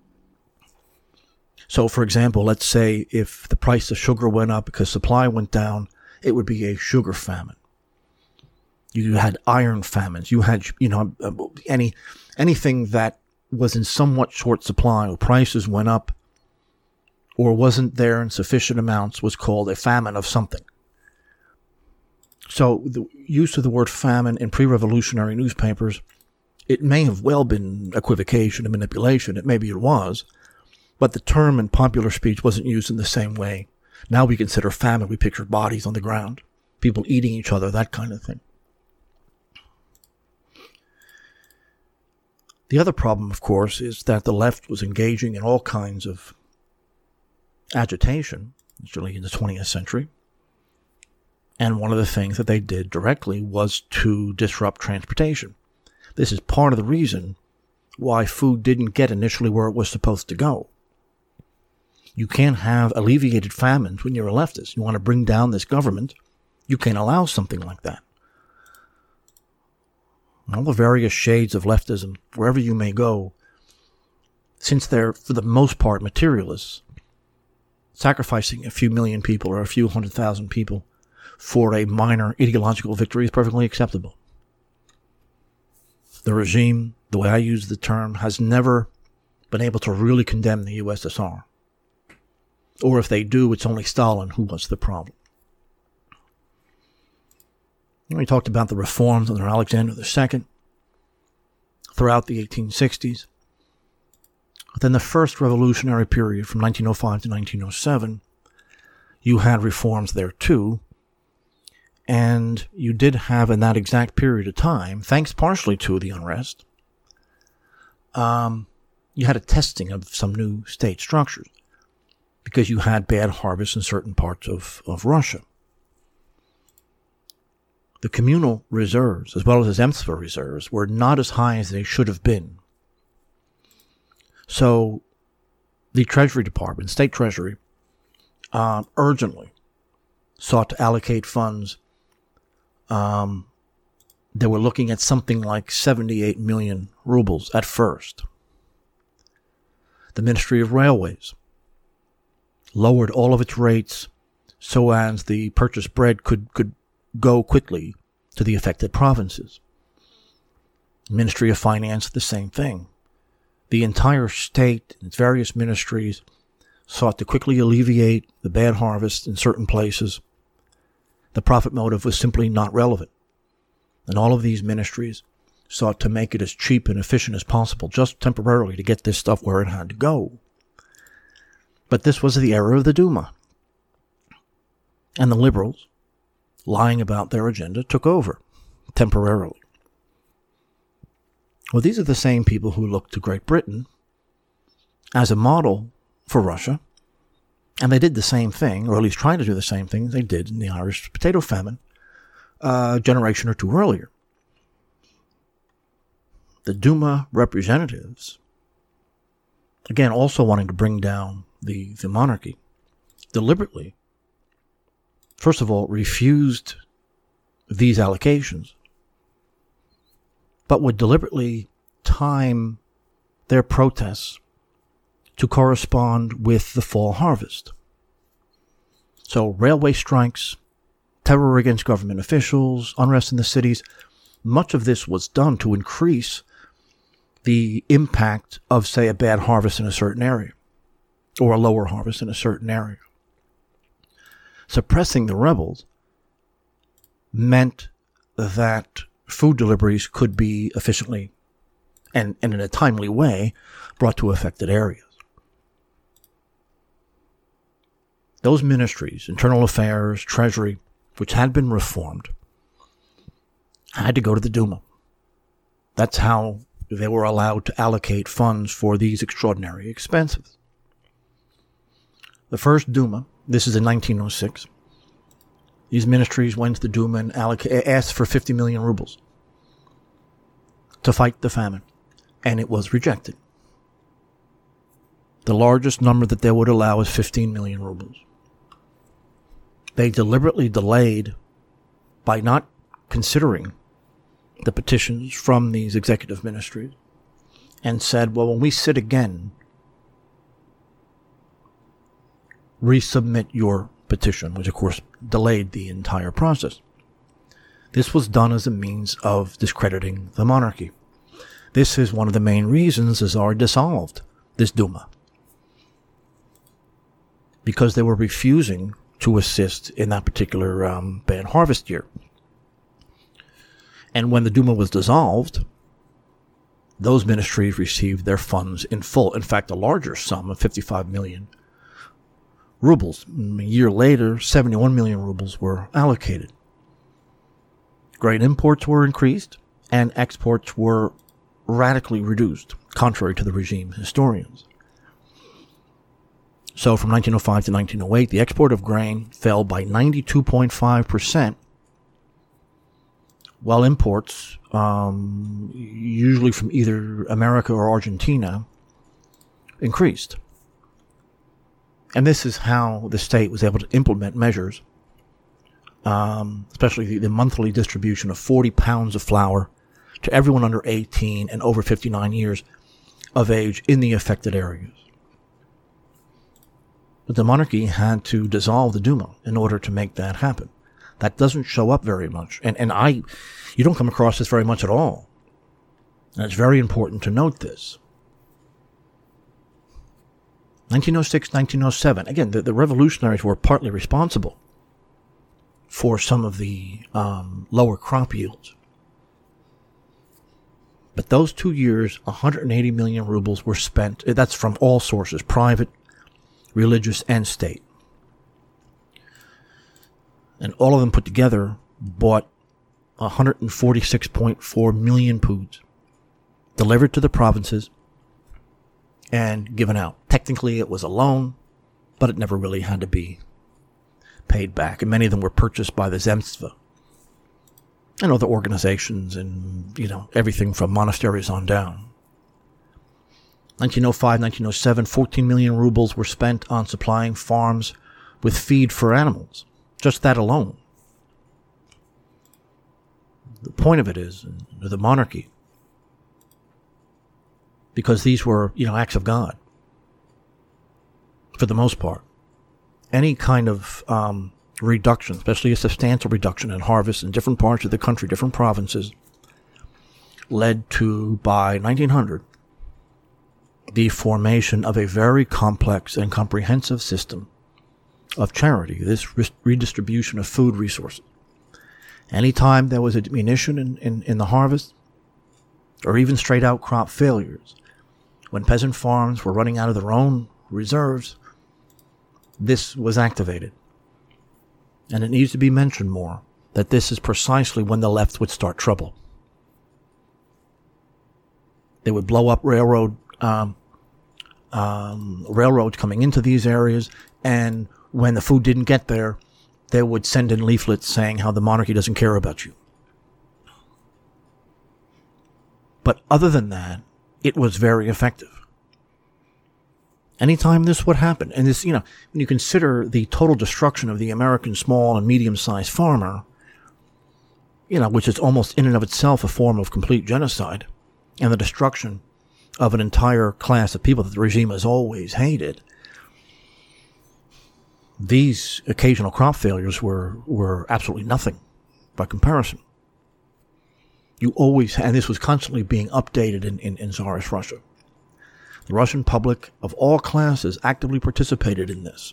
So, for example, let's say if the price of sugar went up because supply went down, it would be a sugar famine. You had iron famines. You had, you know, any anything that was in somewhat short supply or prices went up or wasn't there in sufficient amounts was called a famine of something. So the use of the word famine in pre-revolutionary newspapers, it may have well been equivocation and manipulation. It maybe it was. But the term in popular speech wasn't used in the same way. Now we consider famine, we picture bodies on the ground, people eating each other, that kind of thing. The other problem, of course, is that the left was engaging in all kinds of agitation, certainly in the twentieth century. And one of the things that they did directly was to disrupt transportation. This is part of the reason why food didn't get initially where it was supposed to go. You can't have alleviated famines when you're a leftist. You want to bring down this government, you can't allow something like that. All the various shades of leftism, wherever you may go, since they're, for the most part, materialists, sacrificing a few million people or a few hundred thousand people for a minor ideological victory is perfectly acceptable. The regime, the way I use the term, has never been able to really condemn the U S S R. Or if they do, it's only Stalin who was the problem. We talked about the reforms under Alexander the Second throughout the eighteen sixties. But then the first revolutionary period from nineteen oh five to nineteen oh seven, you had reforms there too. And you did have in that exact period of time, thanks partially to the unrest, um, you had a testing of some new state structures because you had bad harvests in certain parts of, of Russia. The communal reserves, as well as the Zemstva reserves, were not as high as they should have been. So the Treasury Department, State Treasury, uh, urgently sought to allocate funds. Um, they were looking at something like seventy-eight million rubles at first. The Ministry of Railways lowered all of its rates so as the purchased bread could, could go quickly to the affected provinces. Ministry of Finance, the same thing. The entire state and its various ministries sought to quickly alleviate the bad harvest in certain places. The profit motive was simply not relevant. And all of these ministries sought to make it as cheap and efficient as possible, just temporarily, to get this stuff where it had to go. But this was the era of the Duma. And the liberals, lying about their agenda, took over temporarily. Well, these are the same people who looked to Great Britain as a model for Russia, and they did the same thing, or at least tried to do the same thing they did in the Irish potato famine uh, a generation or two earlier. The Duma representatives, again, also wanting to bring down the, the monarchy, deliberately, first of all, refused these allocations, but would deliberately time their protests to correspond with the fall harvest. So railway strikes, terror against government officials, unrest in the cities, much of this was done to increase the impact of, say, a bad harvest in a certain area, or a lower harvest in a certain area. Suppressing the rebels meant that food deliveries could be efficiently and, and in a timely way brought to affected areas. Those ministries, Internal Affairs, Treasury, which had been reformed, had to go to the Duma. That's how they were allowed to allocate funds for these extraordinary expenses. The first Duma, this is in nineteen oh six, these ministries went to the Duma and alloc- asked for fifty million rubles to fight the famine, and it was rejected. The largest number that they would allow is fifteen million rubles. They deliberately delayed by not considering the petitions from these executive ministries and said, well, when we sit again, resubmit your petition, which of course delayed the entire process. This was done as a means of discrediting the monarchy. This is one of the main reasons the Tsar dissolved this Duma, because they were refusing to assist in that particular um, bad harvest year. And when the Duma was dissolved, those ministries received their funds in full. In fact, a larger sum of fifty-five million rubles. A year later, seventy-one million rubles were allocated. Grain imports were increased, and exports were radically reduced, contrary to the regime historians. So from nineteen oh five to nineteen oh eight, the export of grain fell by ninety-two point five percent, while imports, um, usually from either America or Argentina, increased. And this is how the state was able to implement measures, um, especially the, the monthly distribution of forty pounds of flour to everyone under eighteen and over fifty-nine years of age in the affected areas. But the monarchy had to dissolve the Duma in order to make that happen. That doesn't show up very much. And, and I, you don't come across this very much at all. And it's very important to note this. nineteen oh six, nineteen oh seven. Again, the, the revolutionaries were partly responsible for some of the um, lower crop yields. But those two years, one hundred eighty million rubles were spent. That's from all sources, private, religious, and state. And all of them put together bought one hundred forty-six point four million poods, delivered to the provinces, and given out. Technically, it was a loan, but it never really had to be paid back. And many of them were purchased by the Zemstva and other organizations and, you know, everything from monasteries on down. nineteen oh five, nineteen oh seven, fourteen million rubles were spent on supplying farms with feed for animals. Just that alone. The point of it is, the monarchy, because these were, you know, acts of God, for the most part. Any kind of um, reduction, especially a substantial reduction in harvest in different parts of the country, different provinces, led to, by nineteen hundred, the formation of a very complex and comprehensive system of charity, this re- redistribution of food resources. Anytime there was a diminution in, in, in the harvest, or even straight out crop failures, when peasant farms were running out of their own reserves, this was activated. And it needs to be mentioned more that this is precisely when the left would start trouble. They would blow up railroad um, um, railroads coming into these areas, and when the food didn't get there, they would send in leaflets saying how the monarchy doesn't care about you. But other than that, it was very effective. Anytime this would happen, and this, you know, when you consider the total destruction of the American small and medium-sized farmer, you know, which is almost in and of itself a form of complete genocide, and the destruction of an entire class of people that the regime has always hated, these occasional crop failures were, were absolutely nothing by comparison. You always, and this was constantly being updated in, in, in Tsarist Russia. The Russian public of all classes actively participated in this.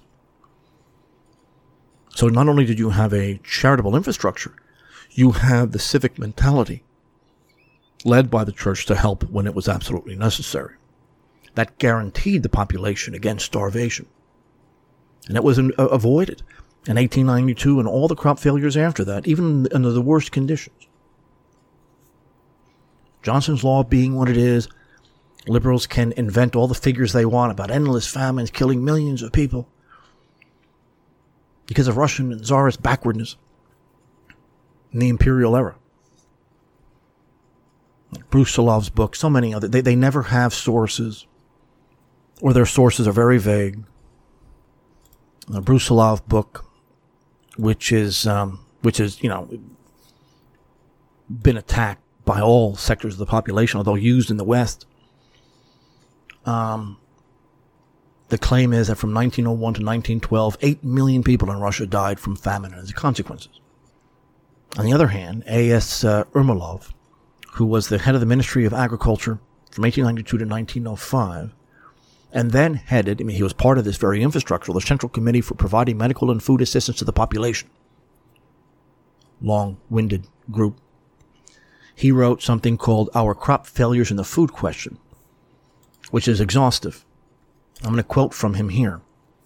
So not only did you have a charitable infrastructure, you had the civic mentality led by the church to help when it was absolutely necessary. That guaranteed the population against starvation. And it was uh, avoided in eighteen ninety-two and all the crop failures after that, even under the worst conditions. Johnson's Law being what it is, liberals can invent all the figures they want about endless famines killing millions of people because of Russian and Tsarist backwardness in the imperial era. Bruce Solov's book, so many other, they, they never have sources, or their sources are very vague. The Bruce Solov book, which is, um, which is, you know, been attacked by all sectors of the population, although used in the West. Um, the claim is that from nineteen oh one to nineteen twelve, eight million people in Russia died from famine and its consequences. On the other hand, A S Uh, Ermolov, who was the head of the Ministry of Agriculture from eighteen ninety-two to nineteen oh five, and then headed, I mean, he was part of this very infrastructure, the Central Committee for Providing Medical and Food Assistance to the Population. Long-winded group. He wrote something called Our Crop Failures and the Food Question, which is exhaustive. I'm going to quote from him here.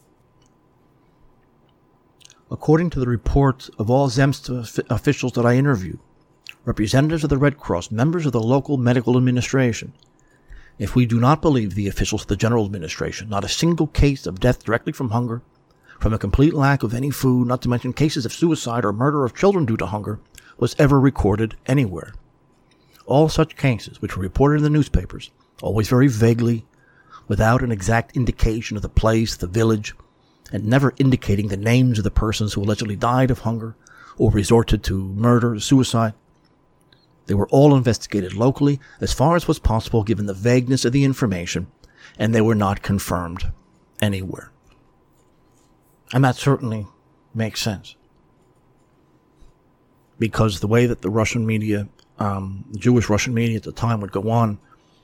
According to the report of all Zemstva officials that I interviewed, representatives of the Red Cross, members of the local medical administration, if we do not believe the officials of the general administration, not a single case of death directly from hunger, from a complete lack of any food, not to mention cases of suicide or murder of children due to hunger, was ever recorded anywhere. All such cases, which were reported in the newspapers, always very vaguely, without an exact indication of the place, the village, and never indicating the names of the persons who allegedly died of hunger or resorted to murder or suicide. They were all investigated locally as far as was possible given the vagueness of the information, and they were not confirmed anywhere. And that certainly makes sense. Because the way that the Russian media, um, the Jewish Russian media at the time would go on,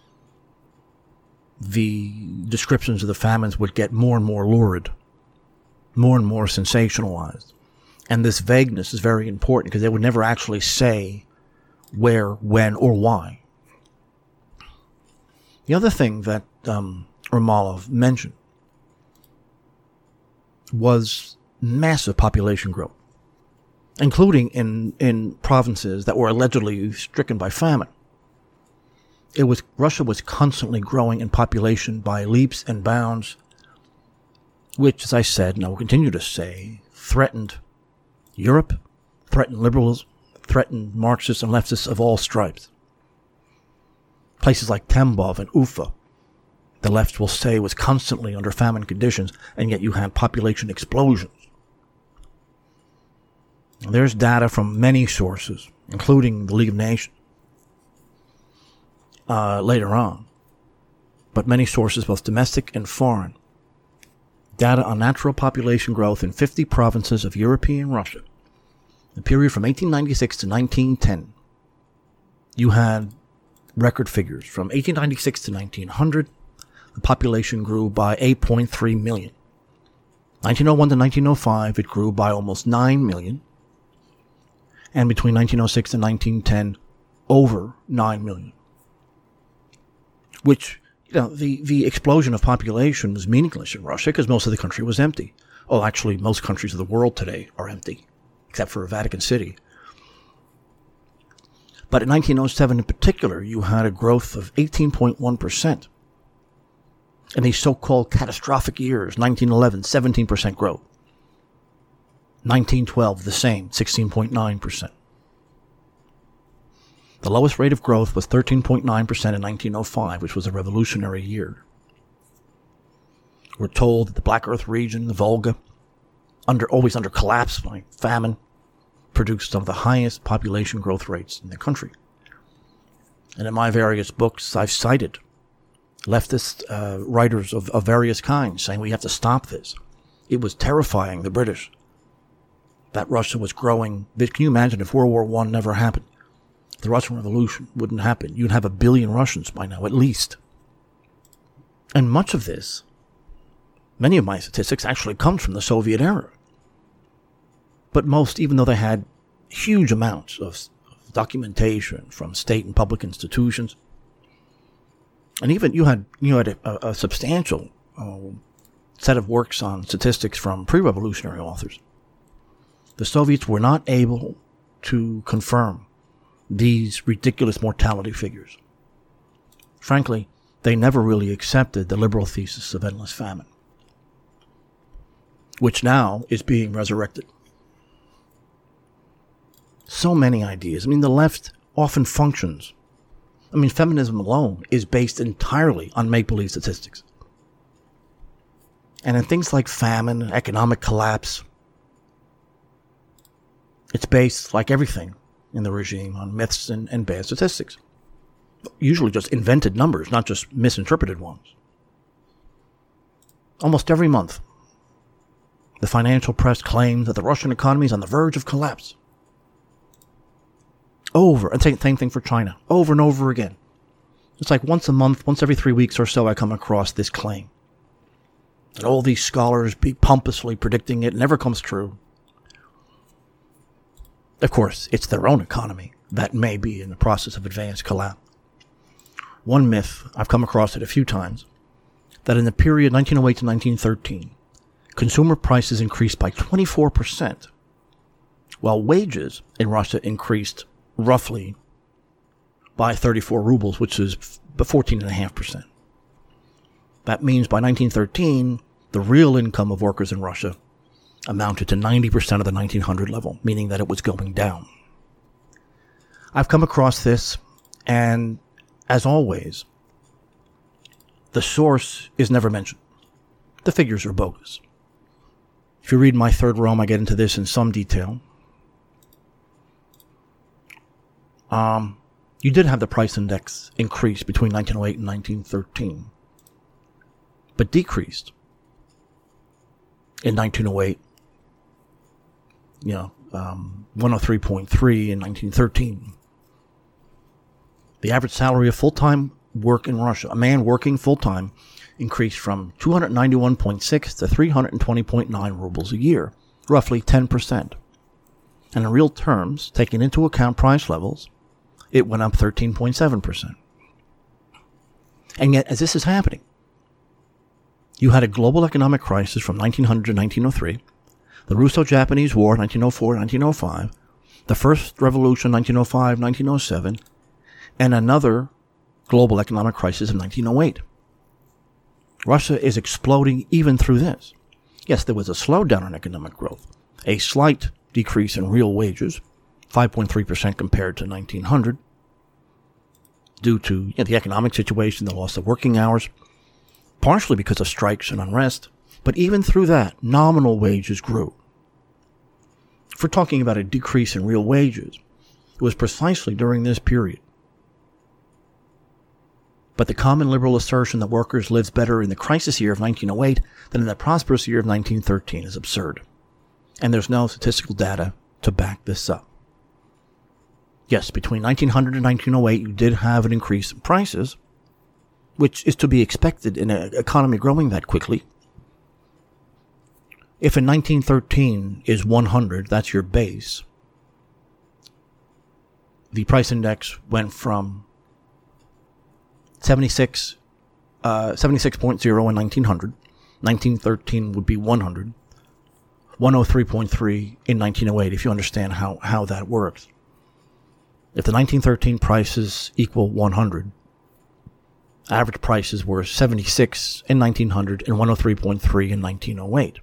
the descriptions of the famines would get more and more lurid, more and more sensationalized. And this vagueness is very important because they would never actually say where, when, or why. The other thing that um, Ermolov mentioned was massive population growth, including in, in provinces that were allegedly stricken by famine. It was Russia was constantly growing in population by leaps and bounds, which, as I said, and I will continue to say, threatened Europe, threatened liberals, threatened Marxists and leftists of all stripes. Places like Tambov and Ufa, the left will say, was constantly under famine conditions, and yet you had population explosions. There's data from many sources, including the League of Nations, uh, later on, but many sources, both domestic and foreign, data on natural population growth in fifty provinces of European Russia. The period from eighteen ninety-six to nineteen ten, you had record figures. From eighteen ninety-six to nineteen hundred, the population grew by eight point three million. nineteen oh one to nineteen oh five, it grew by almost nine million. And between nineteen oh six and nineteen ten, over nine million. Which, you know, the, the explosion of population was meaningless in Russia because most of the country was empty. Oh, actually, most countries of the world today are empty, except for Vatican City. But in nineteen oh seven in particular, you had a growth of eighteen point one percent. In these so-called catastrophic years, nineteen eleven, seventeen percent growth. nineteen twelve, the same, sixteen point nine percent. The lowest rate of growth was thirteen point nine percent in nineteen oh five, which was a revolutionary year. We're told that the Black Earth region, the Volga, under always under collapse by famine, produced some of the highest population growth rates in the country. And in my various books, I've cited leftist uh, writers of, of various kinds saying we have to stop this. It was terrifying the British that Russia was growing. Can you imagine if World War One never happened? The Russian Revolution wouldn't happen. You'd have a billion Russians by now, at least. And much of this, many of my statistics actually comes from the Soviet era. But most, even though they had huge amounts of documentation from state and public institutions, and even you had you had a, a substantial uh, set of works on statistics from pre-revolutionary authors, the Soviets were not able to confirm these ridiculous mortality figures. Frankly, they never really accepted the liberal thesis of endless famine, which now is being resurrected. So many ideas. I mean, the left often functions. I mean, feminism alone is based entirely on make-believe statistics. And in things like famine, economic collapse, it's based, like everything in the regime, on myths and, and bad statistics. Usually just invented numbers, not just misinterpreted ones. Almost every month, the financial press claims that the Russian economy is on the verge of collapse. over, and same, same thing for China, over and over again. It's like once a month, once every three weeks or so, I come across this claim. And all these scholars be pompously predicting it, never comes true. Of course, it's their own economy that may be in the process of advanced collapse. One myth, I've come across it a few times, that in the period nineteen oh eight to nineteen thirteen, consumer prices increased by twenty-four percent, while wages in Russia increased roughly by thirty-four rubles, which is fourteen point five percent. That means by nineteen thirteen, the real income of workers in Russia amounted to ninety percent of the nineteen hundred level, meaning that it was going down. I've come across this, and as always, the source is never mentioned. The figures are bogus. If you read My Third Realm, I get into this in some detail. Um, you did have the price index increase between nineteen oh eight and nineteen thirteen, but decreased in nineteen oh eight, you know, um, one oh three point three in nineteen thirteen. The average salary of full-time work in Russia, a man working full-time, increased from two hundred ninety-one point six to three hundred twenty point nine rubles a year, roughly ten percent. And in real terms, taking into account price levels, it went up thirteen point seven percent. And yet, as this is happening, you had a global economic crisis from nineteen hundred to nineteen oh three, the Russo-Japanese War, nineteen oh four to nineteen oh five, the First Revolution, nineteen oh five to nineteen oh seven, and another global economic crisis of nineteen oh eight. Russia is exploding even through this. Yes, there was a slowdown in economic growth, a slight decrease in real wages, five point three percent compared to nineteen hundred, due to you know, the economic situation, the loss of working hours, partially because of strikes and unrest. But even through that, nominal wages grew. If we're talking about a decrease in real wages, it was precisely during this period. But the common liberal assertion that workers lived better in the crisis year of nineteen oh eight than in the prosperous year of nineteen thirteen is absurd. And there's no statistical data to back this up. Yes, between nineteen hundred and nineteen oh eight, you did have an increase in prices, which is to be expected in an economy growing that quickly. If in nineteen thirteen is one hundred, that's your base, the price index went from seventy-six, uh, seventy-six point zero in nineteen hundred. nineteen thirteen would be one hundred. one oh three point three in nineteen oh eight, if you understand how, how that works. If the nineteen thirteen prices equal one hundred, average prices were seventy-six in nineteen hundred and one oh three point three in nineteen oh eight.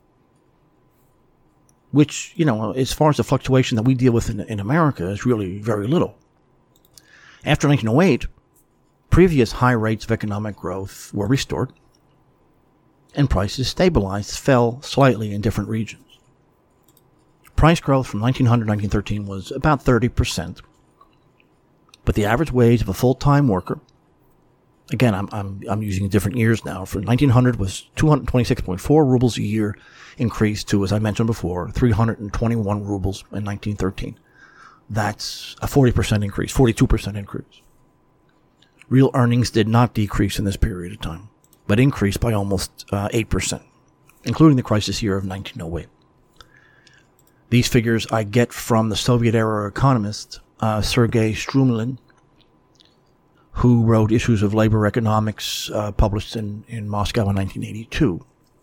Which, you know, as far as the fluctuation that we deal with in, in America is really very little. After nineteen oh eight, previous high rates of economic growth were restored, and prices stabilized, fell slightly in different regions. Price growth from nineteen hundred to nineteen thirteen was about thirty percent, but the average wage of a full-time worker, again, I'm I'm I'm using different years now, for nineteen hundred was two hundred twenty-six point four rubles a year, increased to, as I mentioned before, three hundred twenty-one rubles in nineteen thirteen. That's a forty percent increase, forty-two percent increase. Real earnings did not decrease in this period of time, but increased by almost uh, eight percent, including the crisis year of nineteen oh eight. These figures I get from the Soviet-era economist uh, Sergei Strumlin, who wrote Issues of Labor Economics, uh, published in, in Moscow in nineteen eighty-two.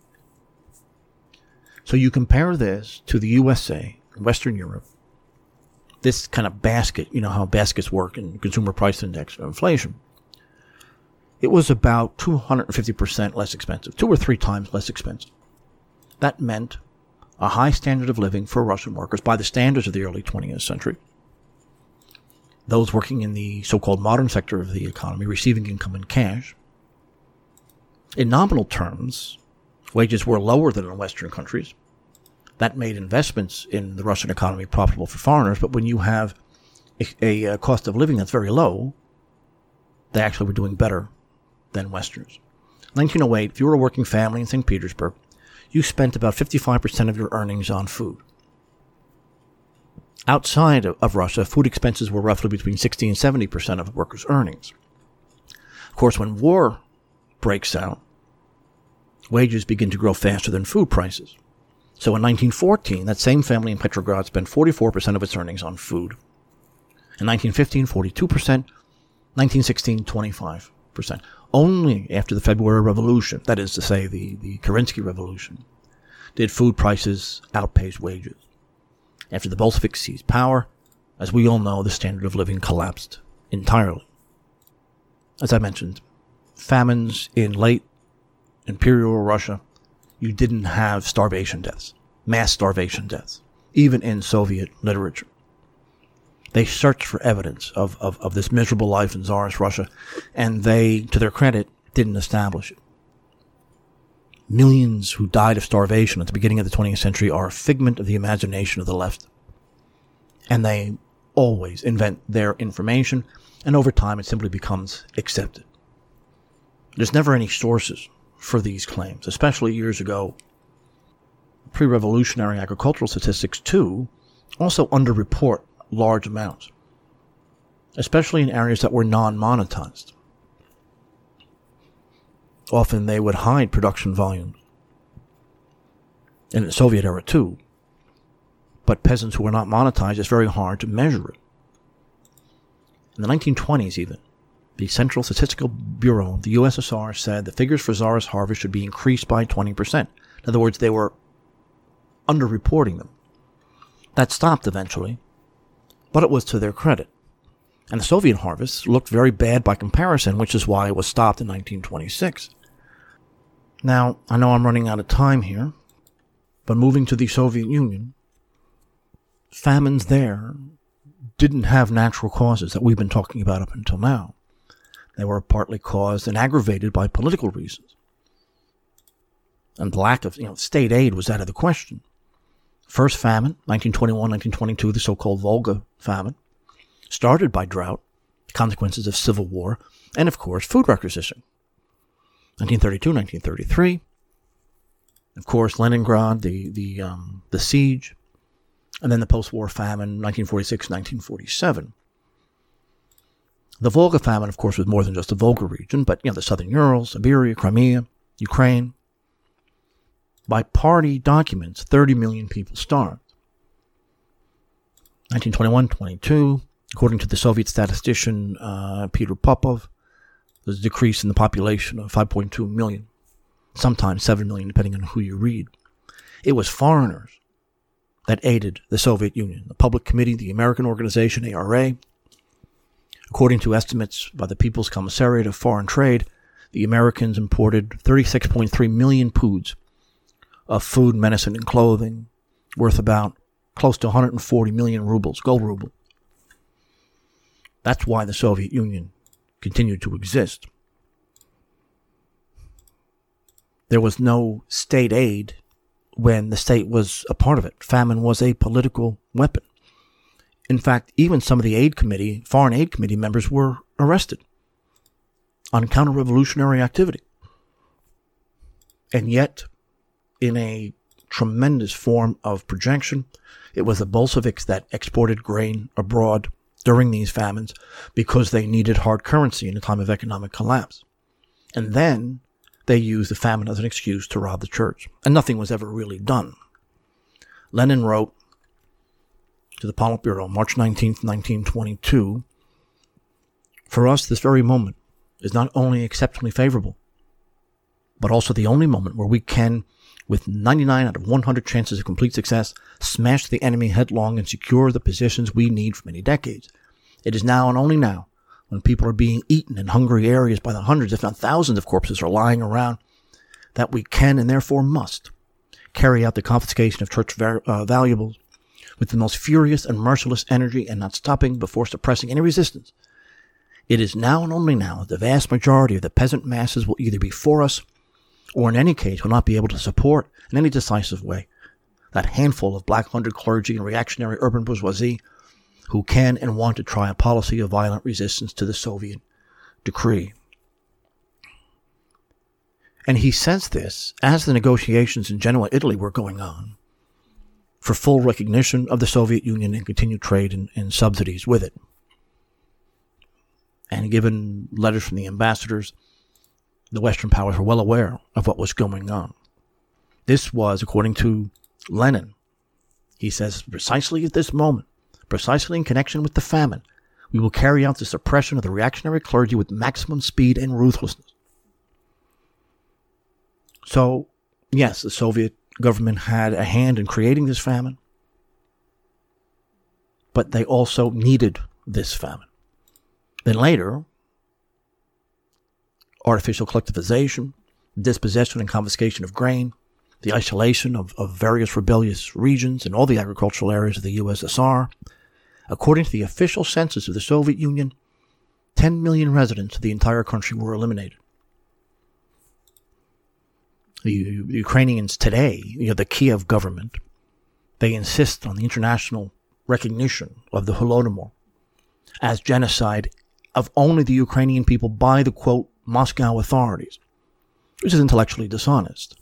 So you compare this to the U S A, Western Europe, this kind of basket, you know how baskets work in Consumer Price Index of inflation. It was about two hundred fifty percent less expensive, two or three times less expensive. That meant a high standard of living for Russian workers by the standards of the early twentieth century. Those working in the so-called modern sector of the economy receiving income in cash. In nominal terms, wages were lower than in Western countries. That made investments in the Russian economy profitable for foreigners, but when you have a, a cost of living that's very low, they actually were doing better than Westerners. nineteen oh eight, if you were a working family in Saint Petersburg, you spent about fifty-five percent of your earnings on food. Outside of, of Russia, food expenses were roughly between sixty and seventy percent of workers' earnings. Of course, when war breaks out, wages begin to grow faster than food prices. So in nineteen fourteen, that same family in Petrograd spent forty-four percent of its earnings on food. In nineteen fifteen, forty-two percent. nineteen sixteen, twenty-five percent. Only after the February Revolution, that is to say the, the Kerensky Revolution, did food prices outpace wages. After the Bolsheviks seized power, as we all know, the standard of living collapsed entirely. As I mentioned, famines in late Imperial Russia, you didn't have starvation deaths, mass starvation deaths, even in Soviet literature. They searched for evidence of, of, of this miserable life in Tsarist Russia, and they, to their credit, didn't establish it. Millions who died of starvation at the beginning of the twentieth century are a figment of the imagination of the left. And they always invent their information, and over time it simply becomes accepted. There's never any sources for these claims, especially years ago. Pre-revolutionary agricultural statistics, too, also underreport large amounts, especially in areas that were non-monetized. Often they would hide production volumes. In the Soviet era, too. But peasants who were not monetized, it's very hard to measure it. In the nineteen twenties, even, the Central Statistical Bureau of the U S S R said the figures for Tsarist harvest should be increased by twenty percent. In other words, they were underreporting them. That stopped eventually, but it was to their credit. And the Soviet harvest looked very bad by comparison, which is why it was stopped in nineteen twenty-six. Now, I know I'm running out of time here, but moving to the Soviet Union, famines there didn't have natural causes that we've been talking about up until now. They were partly caused and aggravated by political reasons. And the lack of, you know, state aid was out of the question. First famine, nineteen twenty-one, nineteen twenty-two, the so-called Volga famine, started by drought, consequences of civil war, and of course food requisition. nineteen thirty-two, nineteen thirty-three, of course Leningrad, the the um, the siege, and then the post-war famine, nineteen forty-six, nineteen forty-seven. The Volga famine, of course, was more than just the Volga region, but you know the Southern Urals, Siberia, Crimea, Ukraine. By party documents, thirty million people starved. nineteen twenty-one, twenty-two, according to the Soviet statistician uh, Peter Popov, there's a decrease in the population of five point two million, sometimes seven million, depending on who you read. It was foreigners that aided the Soviet Union, the Public Committee, the American organization, A R A. According to estimates by the People's Commissariat of Foreign Trade, the Americans imported thirty-six point three million poods of food, medicine, and clothing, worth about close to one hundred forty million rubles, gold ruble. That's why the Soviet Union continued to exist. There was no state aid when the state was a part of it. Famine was a political weapon. In fact, even some of the aid committee, foreign aid committee members were arrested on counter-revolutionary activity. And yet, in a tremendous form of projection, it was the Bolsheviks that exported grain abroad during these famines because they needed hard currency in a time of economic collapse. And then they used the famine as an excuse to rob the church. And nothing was ever really done. Lenin wrote to the Politburo, March nineteenth, nineteen twenty-two, "For us, this very moment is not only exceptionally favorable, but also the only moment where we can, with ninety-nine out of one hundred chances of complete success, smash the enemy headlong and secure the positions we need for many decades. It is now and only now, when people are being eaten in hungry areas by the hundreds, if not thousands of corpses are lying around, that we can and therefore must carry out the confiscation of church var- uh, valuables with the most furious and merciless energy and not stopping before suppressing any resistance. It is now and only now that the vast majority of the peasant masses will either be for us or in any case will not be able to support in any decisive way that handful of black-funded clergy and reactionary urban bourgeoisie who can and want to try a policy of violent resistance to the Soviet decree." And he says this as the negotiations in Genoa, Italy were going on for full recognition of the Soviet Union and continued trade and, and subsidies with it. And given letters from the ambassadors, the Western powers were well aware of what was going on. This was, according to Lenin, he says, precisely at this moment, precisely in connection with the famine, we will carry out the suppression of the reactionary clergy with maximum speed and ruthlessness. So, yes, the Soviet government had a hand in creating this famine, but they also needed this famine. Then later, artificial collectivization, dispossession and confiscation of grain, the isolation of, of various rebellious regions in all the agricultural areas of the U S S R. According to the official census of the Soviet Union, ten million residents of the entire country were eliminated. The, the Ukrainians today, you know, the Kiev government, they insist on the international recognition of the Holodomor as genocide of only the Ukrainian people by the, quote, Moscow authorities, which is intellectually dishonest.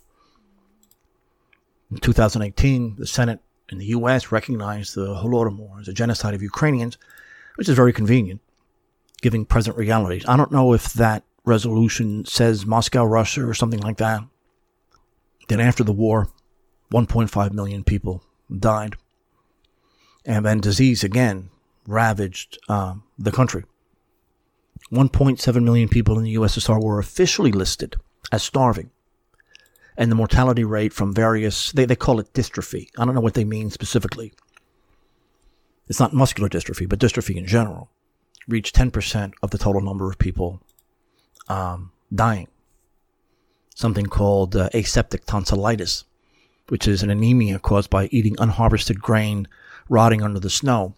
In two thousand eighteen, the Senate in the U S recognized the Holodomor as a genocide of Ukrainians, which is very convenient, given present realities. I don't know if that resolution says Moscow, Russia, or something like that. Then after the war, one point five million people died. And then disease again ravaged um, the country. one point seven million people in the U S S R were officially listed as starving. And the mortality rate from various, they, they call it dystrophy. I don't know what they mean specifically. It's not muscular dystrophy, but dystrophy in general, reached ten percent of the total number of people um, dying. Something called uh, aseptic tonsillitis, which is an anemia caused by eating unharvested grain rotting under the snow.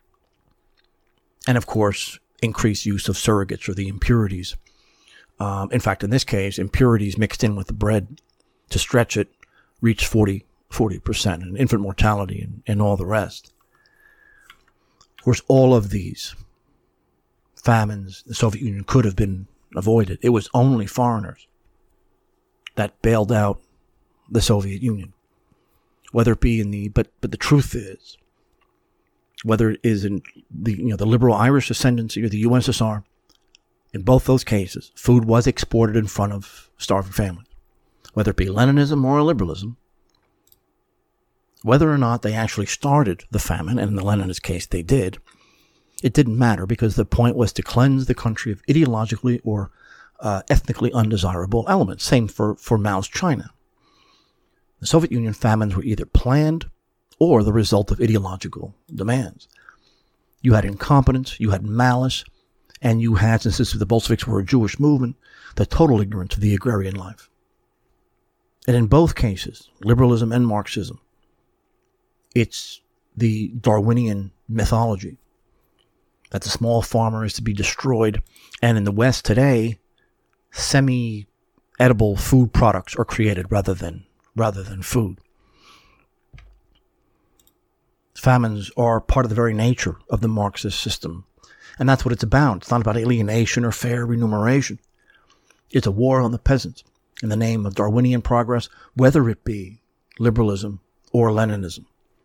And of course, increased use of surrogates or the impurities. Um, in fact, in this case, impurities mixed in with the bread to stretch it reached forty, forty percent, and infant mortality and, and all the rest. Of course, all of these famines, the Soviet Union could have been avoided. It was only foreigners that bailed out the Soviet Union. Whether it be in the, but, but the truth is, whether it is in the, you know, the liberal Irish ascendancy or the U S S R, in both those cases, food was exported in front of starving families. Whether it be Leninism or liberalism, whether or not they actually started the famine, and in the Leninist case they did, it didn't matter because the point was to cleanse the country of ideologically or uh, ethnically undesirable elements. Same for, for Mao's China. The Soviet Union famines were either planned or the result of ideological demands. You had incompetence, you had malice, and you had, since this, the Bolsheviks were a Jewish movement, the total ignorance of the agrarian life. And in both cases, liberalism and Marxism, it's the Darwinian mythology that the small farmer is to be destroyed. And in the West today, semi-edible food products are created rather than rather than food. Famines are part of the very nature of the Marxist system. And that's what it's about. It's not about alienation or fair remuneration. It's a war on the peasants in the name of Darwinian progress, whether it be liberalism or Leninism.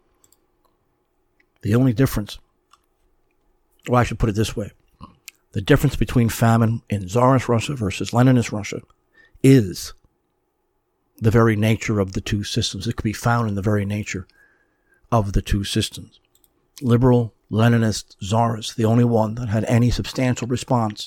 The only difference, or I should put it this way, the difference between famine in Tsarist Russia versus Leninist Russia is the very nature of the two systems. It could be found in the very nature of the two systems. Liberal, Leninist, Tsarist, the only one that had any substantial response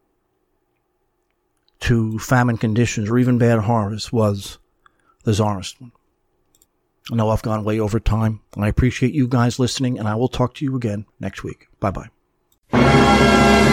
to famine conditions or even bad harvests was the Tsarist one. I know I've gone way over time, and I appreciate you guys listening, and I will talk to you again next week. Bye-bye.